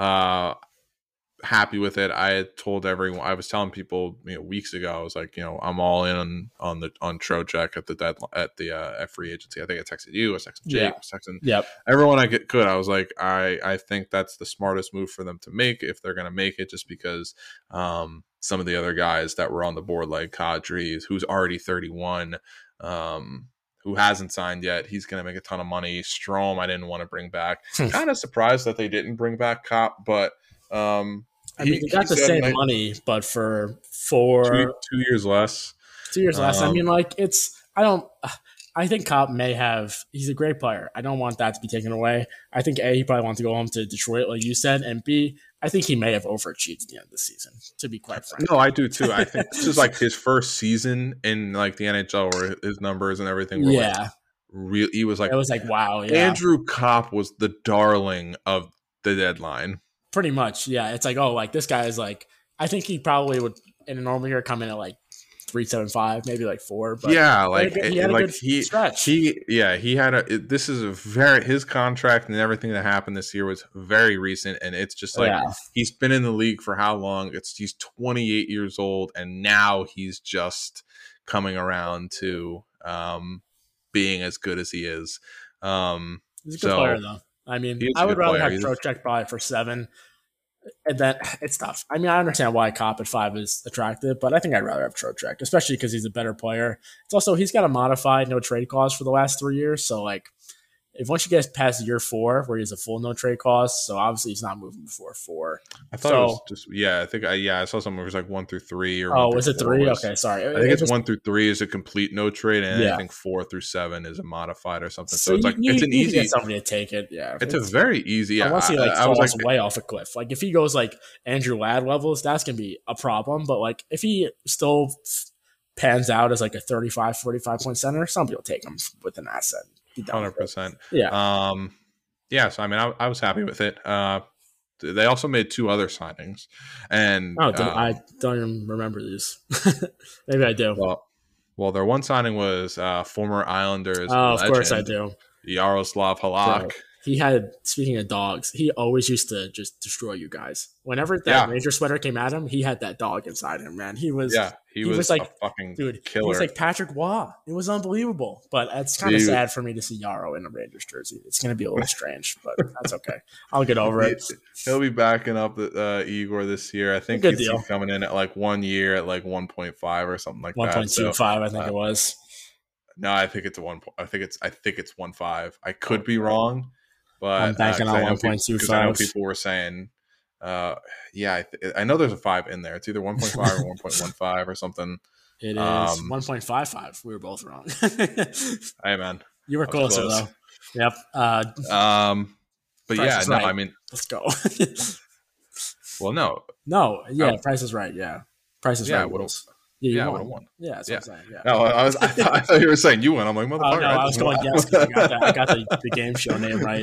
Happy with it. I had told everyone. I was telling people, weeks ago. I was like, I'm all in on Trocheck at the deadline at the free agency. I think I texted you. I texted Jake. I was texting everyone I could. I was like, I think that's the smartest move for them to make if they're going to make it. Just because some of the other guys that were on the board, like Kadri, who's already 31, who hasn't signed yet, he's going to make a ton of money. Strome, I didn't want to bring back. Kind of surprised that they didn't bring back Kopp, but. They got the same money, but for 2 years less. 2 years less. I think Kopp may have. He's a great player. I don't want that to be taken away. I think A, he probably wants to go home to Detroit, like you said, and B, I think he may have overachieved at the end of the season. To be quite frank. No, I do too. I think this is his first season in the NHL, where his numbers and everything were he was it was wow. Yeah. Andrew Kopp was the darling of the deadline. Pretty much, yeah. It's this guy is I think he probably would in a normal year come in at 3.75, maybe 4. But he had a good stretch. He had this is his contract and everything that happened this year was very recent, and it's just he's been in the league for how long? He's 28 years old, and now he's just coming around to being as good as he is. He's a good player though. I would rather have Trocheck probably for 7. And then it's tough. I understand why Kopp at 5 is attractive, but I think I'd rather have Trocheck, especially because he's a better player. It's also, he's got a modified no trade clause for the last 3 years. So, if once you get past year 4, where he has a full no trade clause, so obviously he's not moving before 4. I thought it was just I think I saw something where it was 1 through 3 or. Oh, was it 3? Okay, sorry. I think it's 1 through 3 is a complete no trade, and I think 4 through 7 is a modified or something. So it's it's an easy. Get somebody to take it. Yeah, it's a very easy. Unless he falls way off a cliff. If he goes Andrew Ladd levels, that's gonna be a problem. But if he still pans out as a 35, 45 point center, somebody will take him with an asset. 100%. Yeah. So I was happy with it. They also made 2 other signings, and I don't even remember these. Maybe I do. Well, their one signing was former Islanders legend, of course I do. Yaroslav Halak. He had, speaking of dogs, he always used to just destroy you guys. Whenever that Ranger sweater came at him, he had that dog inside him, man. He was like a fucking dude, killer. He was like Patrick Waugh. It was unbelievable. But it's kind of sad for me to see Yarrow in a Rangers jersey. It's going to be a little strange, but that's okay. I'll get over it. He'll be backing up Igor this year. I think he's coming in at like 1 year at like 1.5 or something like 1.25, so, I think it was. No, I think it's a 1. I think it's 1.5. I could be wrong. But I'm banking on 1.25. I know people were saying, I know there's a 5 in there. It's either 1.5 or 1.15 or something. It is 1.55. We were both wrong. Hey, man. You were closer, though. Yep. But yeah, no, I mean. Let's go. Well, no. No, yeah, Price is right, yeah. Price is right. Yeah, I would have won. Yeah, that's what I'm saying. Yeah. No, I thought you were saying you won. I'm like, motherfucker. Oh, no, I was going yes because I got the game show name right.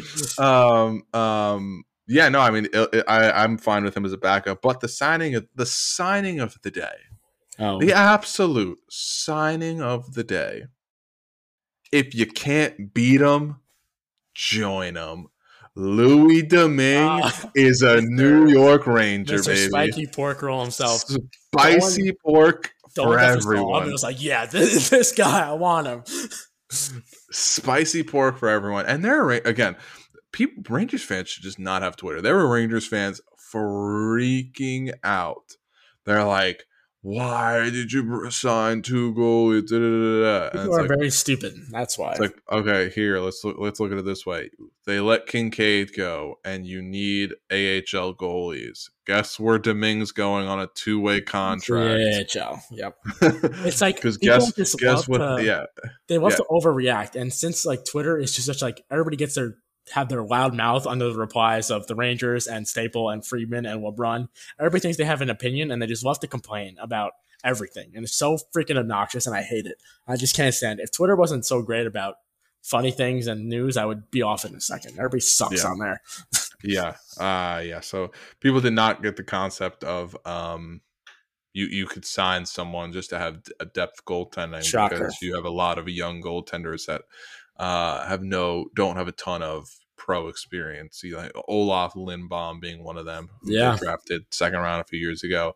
Yeah, no, I mean, I'm fine with him as a backup, but the signing of the day, the absolute signing of the day. If you can't beat him, join him. Louis Domingue is a New York Ranger, Mr. baby. Spiky pork roll himself. Spicy pork for everyone. It was like, yeah, this guy, I want him. Spicy pork for everyone. And there are, again, Rangers fans should just not have Twitter. There were Rangers fans freaking out. They're like, why did you sign 2 goalies? People are very stupid. That's why. It's like, okay, here, let's look at it this way. They let Kincaid go, and you need AHL goalies. Guess where Domingue's going on a 2-way contract? AHL. Yep. It's like because guess what? They love to overreact, and since like Twitter is just such like everybody gets their loud mouth under the replies of the Rangers and Staple and Friedman and LeBron. Everybody thinks they have an opinion and they just love to complain about everything. And it's so freaking obnoxious and I hate it. I just can't stand it. If Twitter wasn't so great about funny things and news, I would be off in a second. Everybody sucks on there. Yeah. So people did not get the concept of you could sign someone just to have a depth goaltending. Shocker. Because you have a lot of young goaltenders that don't have a ton of pro experience. You like Olaf Lindbaum being one of them. Who drafted second round a few years ago.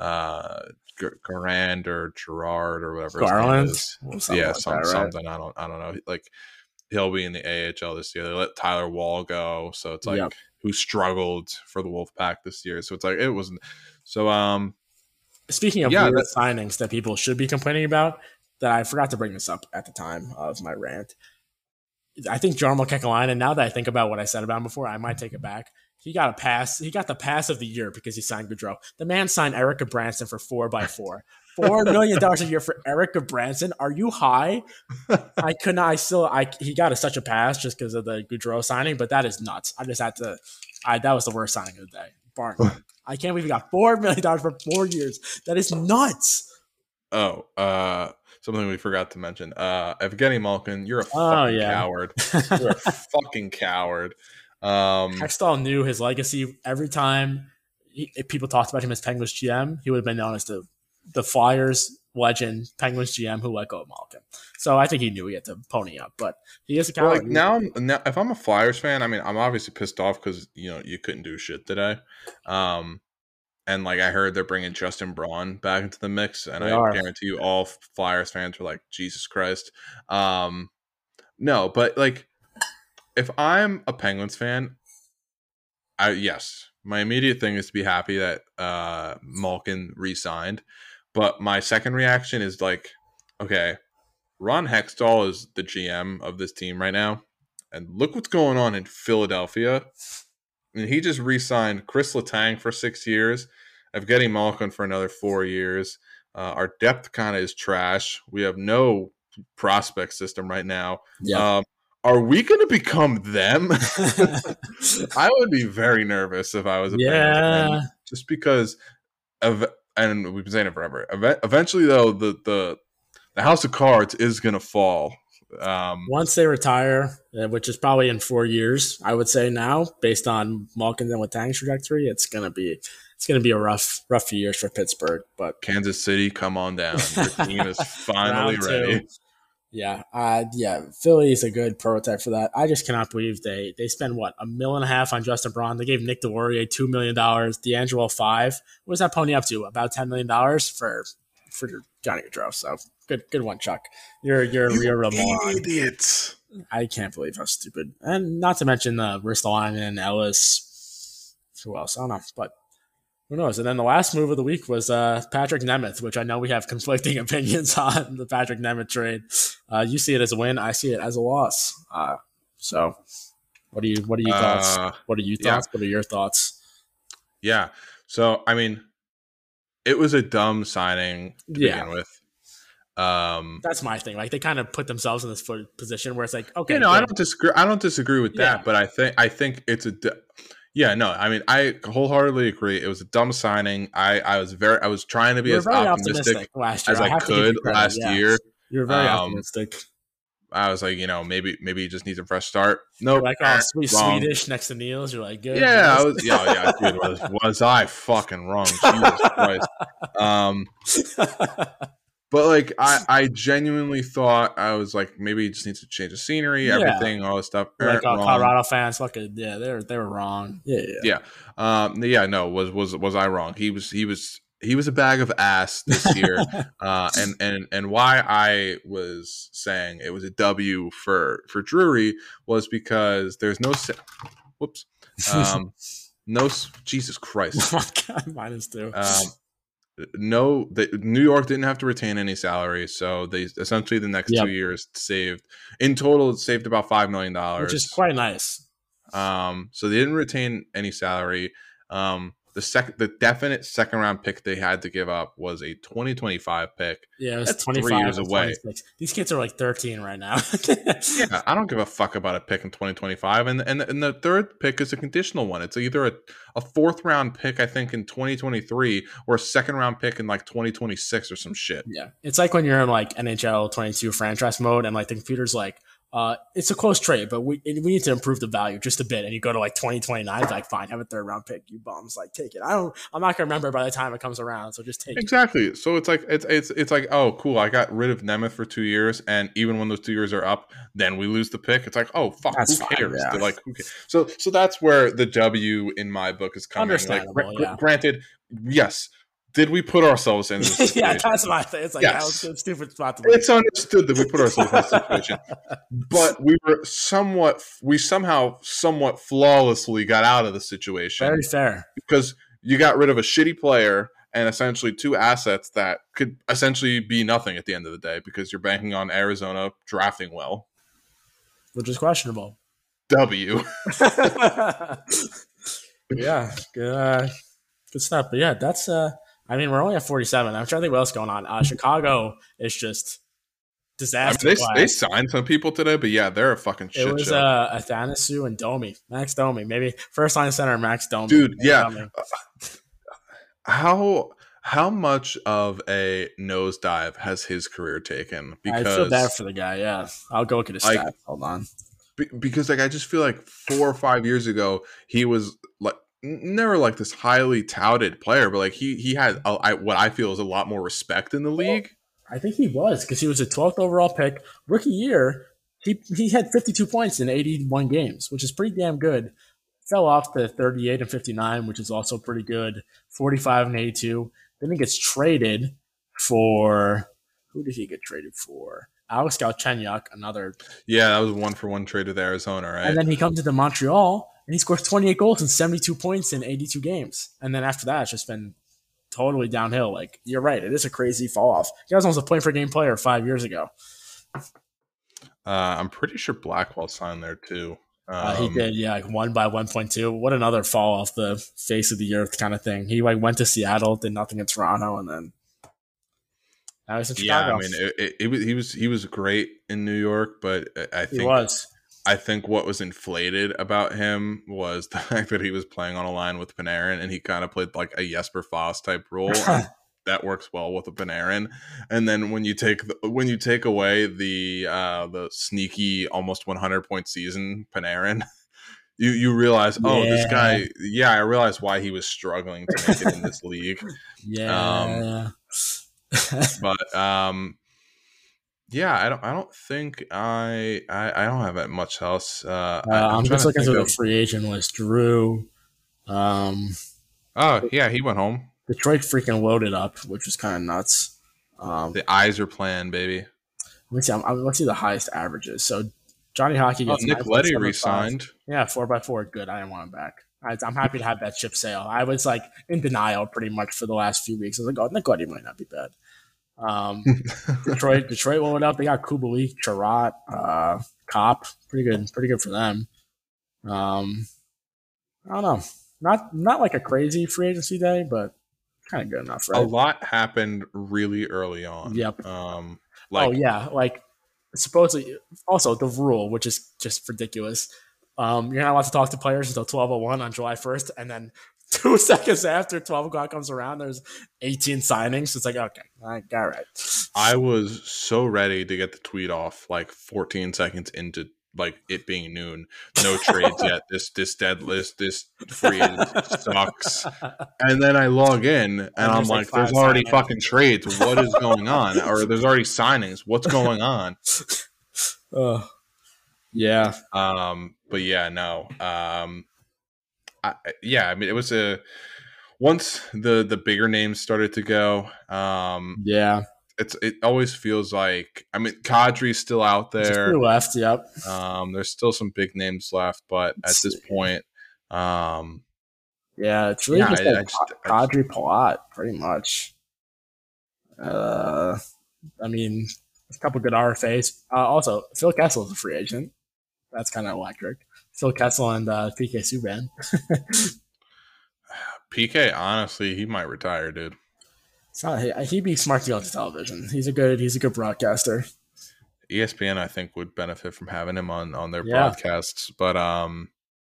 Garand or Gerard or whatever Garland. His name is. Something. I don't know. Like he'll be in the AHL this year. They let Tyler Wall go, so it's like who struggled for the Wolfpack this year. So it's like it wasn't. So speaking of weird signings that people should be complaining about, that I forgot to bring this up at the time of my rant. I think Jarmo Kekalainen, now that I think about what I said about him before, I might take it back. He got a pass. He got the pass of the year because he signed Gaudreau. The man signed Erica Branson for 4x4. $4 million a year for Erica Branson. Are you high? He got such a pass just because of the Gaudreau signing, but that is nuts. I just had to, that was the worst signing of the day. Barn. I can't believe he got $4 million for 4 years. That is nuts. Something we forgot to mention. Evgeny Malkin, you're a fucking coward. You're a fucking coward. Hextall knew his legacy. Every time if people talked about him as Penguins GM, he would have been known as the Flyers legend, Penguins GM who let go of Malkin. So I think he knew he had to pony up, but he is a coward. Now, if I'm a Flyers fan, I mean, I'm obviously pissed off because you couldn't do shit today. And like I heard they're bringing Justin Braun back into the mix, and I guarantee you all Flyers fans were like, Jesus Christ. No, but like if I'm a Penguins fan, my immediate thing is to be happy that Malkin re-signed. But my second reaction is like, okay, Ron Hextall is the GM of this team right now, and look what's going on in Philadelphia. And he just re-signed Chris Letang for 6 years. Evgeny Malkin for another 4 years. Our depth kind of is trash. We have no prospect system right now. Yeah. Are we going to become them? I would be very nervous if I was a Penguins fan, just because and we've been saying it forever. Eventually, though, the house of cards is going to fall Once they retire, which is probably in 4 years, I would say now, based on Malkin and Letang's trajectory, it's gonna be a rough few years for Pittsburgh. But Kansas City, come on down. Your team is finally ready. Yeah, Philly is a good prototype for that. I just cannot believe they spend $1.5 million on Justin Braun. They gave Nick Delorier $2 million, D'Angelo $5 million. What was that pony up to? About $10 million for Johnny Gaudreau. So good one, Chuck. You're a real moron. Idiots. I can't believe how stupid. And not to mention Ristolainen and Ellis. Who else? I don't know, but who knows? And then the last move of the week was Patrick Nemeth, which I know we have conflicting opinions on the Patrick Nemeth trade. You see it as a win. I see it as a loss. So what are you thoughts? What are you thoughts? Yeah. What are your thoughts? Yeah. So, I mean, it was a dumb signing to begin with. That's my thing. Like, they kind of put themselves in this position where it's like, okay, I don't disagree with that, but I think it's yeah, no, I mean, I wholeheartedly agree. It was a dumb signing. I was trying to be as optimistic as I could last year. You were very optimistic. I was like, maybe he just needs a fresh start. No, nope, like, oh, sweet Swedish next to Niels. You're like, good. Yeah, I was, dude, was I fucking wrong? Jesus Christ. But like, I genuinely thought, I was like, maybe he just needs to change the scenery, everything, all this stuff. Like, Colorado fans, fucking, they were wrong. Yeah. No, was I wrong? He was a bag of ass this year. And why I was saying it was a W for Drury was because there's no Jesus Christ. Oh my God, -2. No, New York didn't have to retain any salary, so they essentially the next 2 years saved. In total, it saved about $5 million, which is quite nice. So they didn't retain any salary. The definite second round pick they had to give up was a 2025 pick. Yeah, it was That's 25 3 years away. 26. These kids are like 13 right now. Yeah, I don't give a fuck about a pick in 2025. And the third pick is a conditional one. It's either a fourth round pick, I think, in 2023, or a second round pick in like 2026 or some shit. Yeah, it's like when you're in like NHL 22 franchise mode, and like the computer's like, it's a close trade, but we need to improve the value just a bit. And you go to like 2029, it's like, fine, have a third round pick, you bums, like, take it. I'm not gonna remember by the time it comes around, so just take it. Exactly. So it's like it's like, oh, cool, I got rid of Nemeth for 2 years, and even when those 2 years are up, then we lose the pick. It's like, oh fuck, that's who cares? Fine, yeah. Like, who cares? So that's where the W in my book is coming. Like, granted, yes. Did we put ourselves in this situation? Yeah, that's my thing. It's like, that was a stupid spot to It's understood that we put ourselves in this situation. But we somehow somewhat flawlessly got out of the situation. Very fair. Because you got rid of a shitty player and essentially 2 assets that could essentially be nothing at the end of the day because you're banking on Arizona drafting well. Which is questionable. W. Yeah, good stuff. But yeah, that's I mean, we're only at 47. I'm trying to think what else is going on. Chicago is just disaster. I mean, they signed some people today, but yeah, they're a fucking shit show. It was Athanasu and Domi. Max Domi. Maybe first line center Max Domi. Dude, yeah. How much of a nosedive has his career taken? Because I feel bad for the guy, yeah. I'll go look at his stats. Hold on. Because like I just feel like 4 or 5 years ago, he was like never like this highly touted player, but like he had what I feel is a lot more respect in the league. I think he was because he was a 12th overall pick. Rookie year, he had 52 points in 81 games, which is pretty damn good. Fell off to 38 and 59, which is also pretty good. 45 and 82. Then he gets traded for who did he get traded for? Alex Galchenyuk, another. Yeah, that was 1-for-1 trade with Arizona, right? And then he comes into Montreal and he scores 28 goals and 72 points in 82 games. And then after that, it's just been totally downhill. Like, you're right. It is a crazy fall off. He was almost a point per game player 5 years ago. I'm pretty sure Blackwell signed there too. He did, yeah, like 1 by 1.2. What another fall off the face of the earth kind of thing. He like went to Seattle, did nothing in Toronto, and then now he's in Chicago. Yeah, I mean, he was great in New York, but I think he was. I think what was inflated about him was the fact that he was playing on a line with Panarin, and he kind of played like a Jesper Foss type role. that works well with a Panarin. And then when you take away the sneaky almost 100-point season Panarin, you realize, this guy, I realize why he was struggling to make it in this league. Yeah. I don't think I don't have that much else. I'm just looking through the free agent list. Drew. He went home. Detroit freaking loaded up, which was kind of nuts. The eyes are playing, baby. Let's see the highest averages. So Johnny Hockey gets Nick Leddy re-signed. Yeah, 4x4. Good. I didn't want him back. I'm happy to have that ship sail. I was like in denial pretty much for the last few weeks. I was like, Nick Leddy might not be bad. Detroit loaded up. They got Kubalik, Chirot, Kopp. Pretty good for them. I don't know. Not like a crazy free agency day, but kind of good enough, right? A lot happened really early on. Yep. Supposedly, also the rule, which is just ridiculous. You're not allowed to talk to players until 12:01 on July 1st, and then 2 seconds after 12 o'clock comes around, there's 18 signings. It's like, okay, all right. I was so ready to get the tweet off like 14 seconds into like it being noon. No trades yet. This dead list, this free agency sucks. And then I log in and I'm like, there's already fucking trades. What is going on? Or there's already signings. What's going on? Yeah. But yeah, no. I mean, it was once the bigger names started to go. It always feels like, I mean, Kadri's still out there. There's two left, yep. There's still some big names left, but at this point, it's really just Kadri, Palat, pretty much. I mean, a couple good RFAs. Also, Phil Kessel is a free agent. That's kind of electric. Phil Kessel and PK Subban. PK, honestly, he might retire, dude. He'd be smart to go to television. He's a good broadcaster. ESPN, I think, would benefit from having him on their broadcasts. But I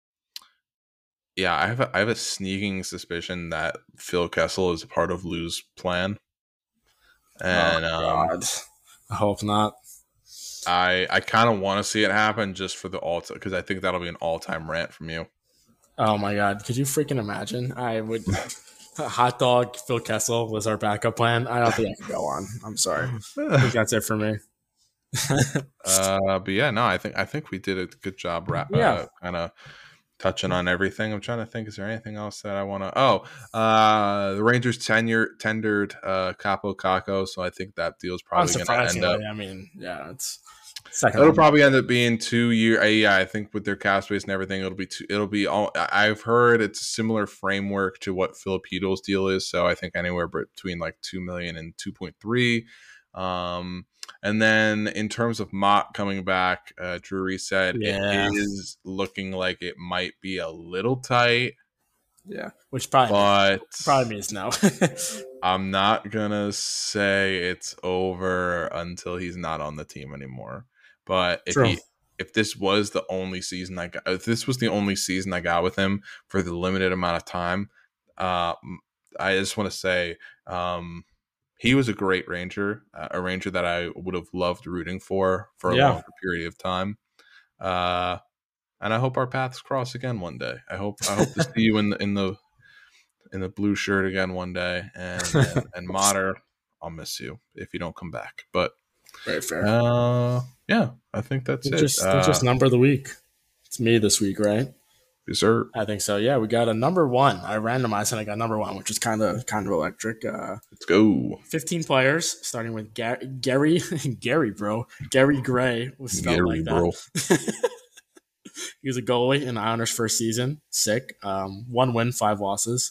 have a sneaking suspicion that Phil Kessel is a part of Lou's plan. And God. I hope not. I kind of want to see it happen just for the because I think that'll be an all-time rant from you. Oh my God! Could you freaking imagine? I would. Hot dog, Phil Kessel was our backup plan. I don't think I can go on. I'm sorry. I think that's it for me. But yeah, no, I think we did a good job kind of touching on everything. I'm trying to think, is there anything else that I want to the Rangers tendered Capo Caco, so I think that deal's probably going to end up. I mean, yeah, it's it'll probably end up being 2 year. Yeah, I think with their cap space and everything, it'll be all. I've heard it's a similar framework to what Filipido's deal is, so I think anywhere between like $2 million and 2.3. And then in terms of Mott coming back, Drury said it is looking like it might be a little tight. Yeah, which probably means no. I'm not gonna say it's over until he's not on the team anymore. But if this was the only season I got with him for the limited amount of time, I just want to say he was a great Ranger, a Ranger that I would have loved rooting for a longer period of time. And I hope our paths cross again one day. I hope to see you in the blue shirt again one day. And Mater, I'll miss you if you don't come back. But very fair. Yeah, I think that's it. Just number of the week. It's me this week, right? Yes, sir. I think so. Yeah, we got a number one. I randomized and I got number one, which is kind of electric. Let's go. 15 players, starting with Gary Gray was spelled Gary, like that. He was a goalie in the Islanders' first season. Sick. 1 win, 5 losses.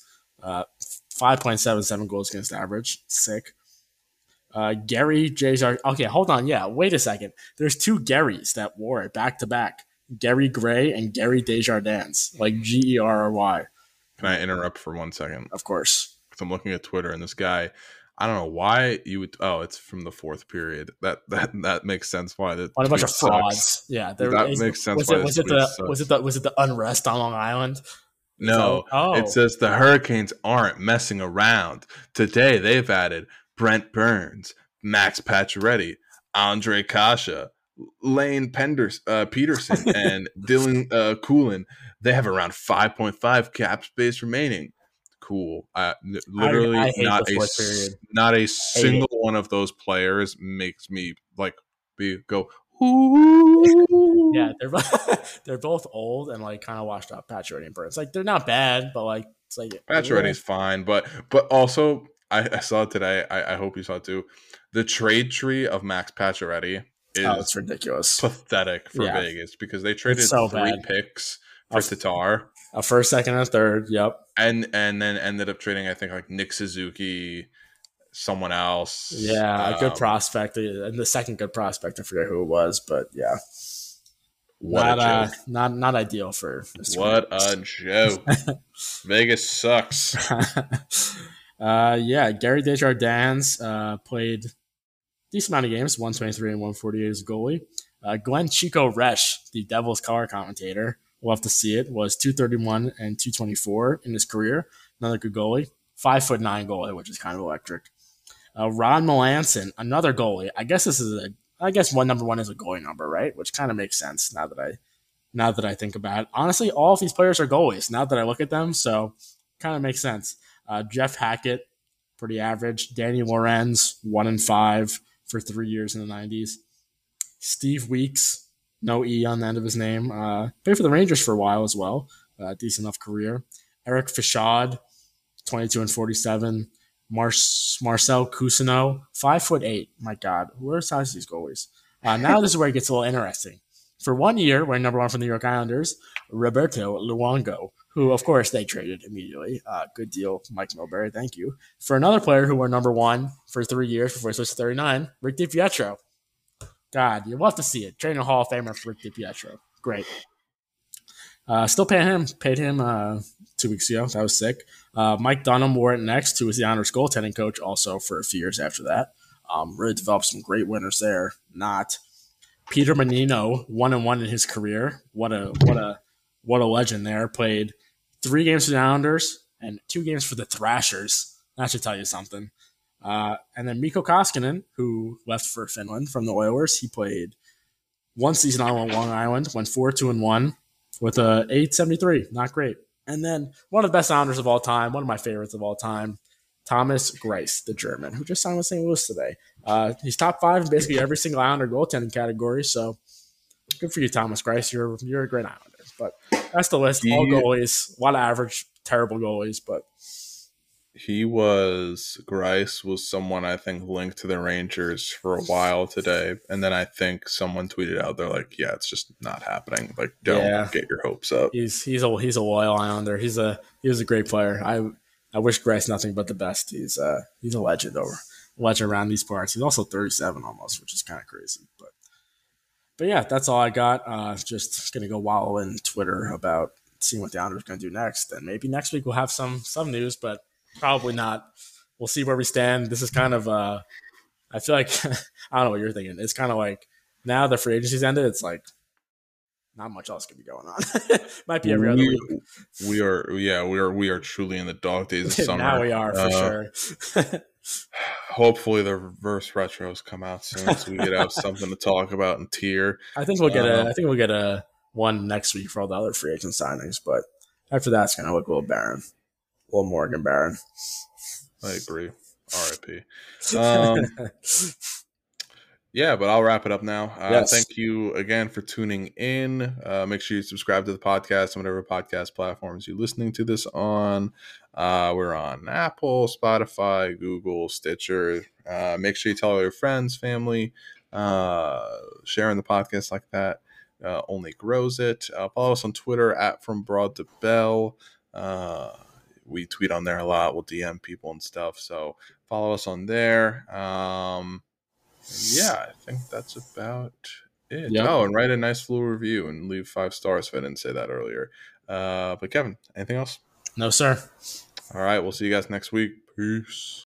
5.77 goals against average. Sick. Gary Jr. Okay, hold on. Yeah, wait a second. There's 2 Garys that wore it back to back. Gary Gray and Gary Desjardins, like Gerry. Can I interrupt for 1 second? Of course. Because I'm looking at Twitter and this guy, I don't know why you would. Oh, it's from the 4th period. That makes sense. Why that? What a bunch of frauds. Sucks. Yeah, that makes sense. Was it the unrest on Long Island? No, it says the Hurricanes aren't messing around. Today, they've added Brent Burns, Max Pacioretty, Andre Kasha, Lane Peterson, and Dylan Coolin. They have around 5.5 cap space remaining. Cool. Literally, I hate not a single one of those players makes me like go. Ooh. Yeah, they're both old and like kind of washed up. Pacioretty and Burns, like they're not bad, but like it's like Pacioretty's fine, but also I saw it today. I hope you saw it too. The trade tree of Max Pacioretty is it's ridiculous, pathetic for Vegas because they traded 3 picks for Tatar, a first, second, and a third. Yep, and then ended up trading I think like Nick Suzuki, someone else. Yeah, a good prospect, and the second good prospect. I forget who it was, but yeah, not ideal for. What a joke! Vegas sucks. Gary Desjardins played decent amount of games, 123 and 148 as a goalie. Glenn Chico Resch, the Devils color commentator, we'll have to see it, was 231 and 224 in his career. Another good goalie. 5'9" goalie, which is kind of electric. Ron Melanson, another goalie. I guess number one is a goalie number, right? Which kind of makes sense now that I think about it. Honestly, all of these players are goalies now that I look at them, so kind of makes sense. Jeff Hackett, pretty average. Danny Lorenz, 1-5 for 3 years in the 90s. Steve Weeks, no E on the end of his name. Played for the Rangers for a while as well. Decent enough career. Eric Fashad, 22 and 47. Marcel Cousineau, 5'8". My God, who are the size of these goalies? Now this is where it gets a little interesting. For 1 year, we're number one from the New York Islanders, Roberto Luongo, who, of course, they traded immediately. Good deal, Mike Milbury, thank you. For another player who were number one for 3 years before he switched to 39, Rick DiPietro. God, you'll have to see it. Training Hall of Famer for Rick DiPietro. Great. Still paid him 2 weeks ago. That was sick. Mike Dunham wore it next, who was the Islanders goaltending coach also for a few years after that. Really developed some great winners there. Not Peter Menino, 1-1 in his career. What a legend there. Played 3 games for the Islanders and 2 games for the Thrashers. That should tell you something. And then Mikko Koskinen, who left for Finland from the Oilers. He played 1 season on Long Island, went 4-2-1 with a 873. Not great. And then one of the best Islanders of all time, one of my favorites of all time, Thomas Greiss, the German, who just signed with St. Louis today. He's top 5 in basically every single Islander goaltending category. So good for you, Thomas Greiss. You're a great Islander. But that's the list. All goalies, a lot of average, terrible goalies, but Greiss was someone I think linked to the Rangers for a while today. And then I think someone tweeted out, they're like, yeah, it's just not happening. Like, don't get your hopes up. He's a loyal Islander. He was a great player. I wish Greiss nothing but the best. He's a legend around these parts. He's also 37 almost, which is kind of crazy. But yeah, that's all I got. Just gonna go wallow in Twitter about seeing what the Islanders are gonna do next. And maybe next week we'll have some news, but probably not. We'll see where we stand. This is kind of I feel like I don't know what you're thinking. It's kind of like now the free agency's ended, it's like not much else could be going on. Might be every other week. We are truly in the dog days of summer. Now we are for sure. Hopefully the reverse retros come out soon so we could have something to talk about and tier. I think we'll get a one next week for all the other free agent signings, but after that it's gonna look a little barren. A little Morgan barren. I agree. R.I.P. Yeah, but I'll wrap it up now. Yes. Thank you again for tuning in. Make sure you subscribe to the podcast on whatever podcast platforms you're listening to this on. We're on Apple, Spotify, Google, Stitcher. Make sure you tell all your friends, family. Sharing the podcast like that only grows it. Follow us on Twitter @FromBroadToBell. We tweet on there a lot. We'll DM people and stuff. So follow us on there. Yeah, I think that's about it. Yep. Oh, and write a nice little review and leave 5 stars if I didn't say that earlier. But Kevin, anything else? No, sir. All right, we'll see you guys next week. Peace.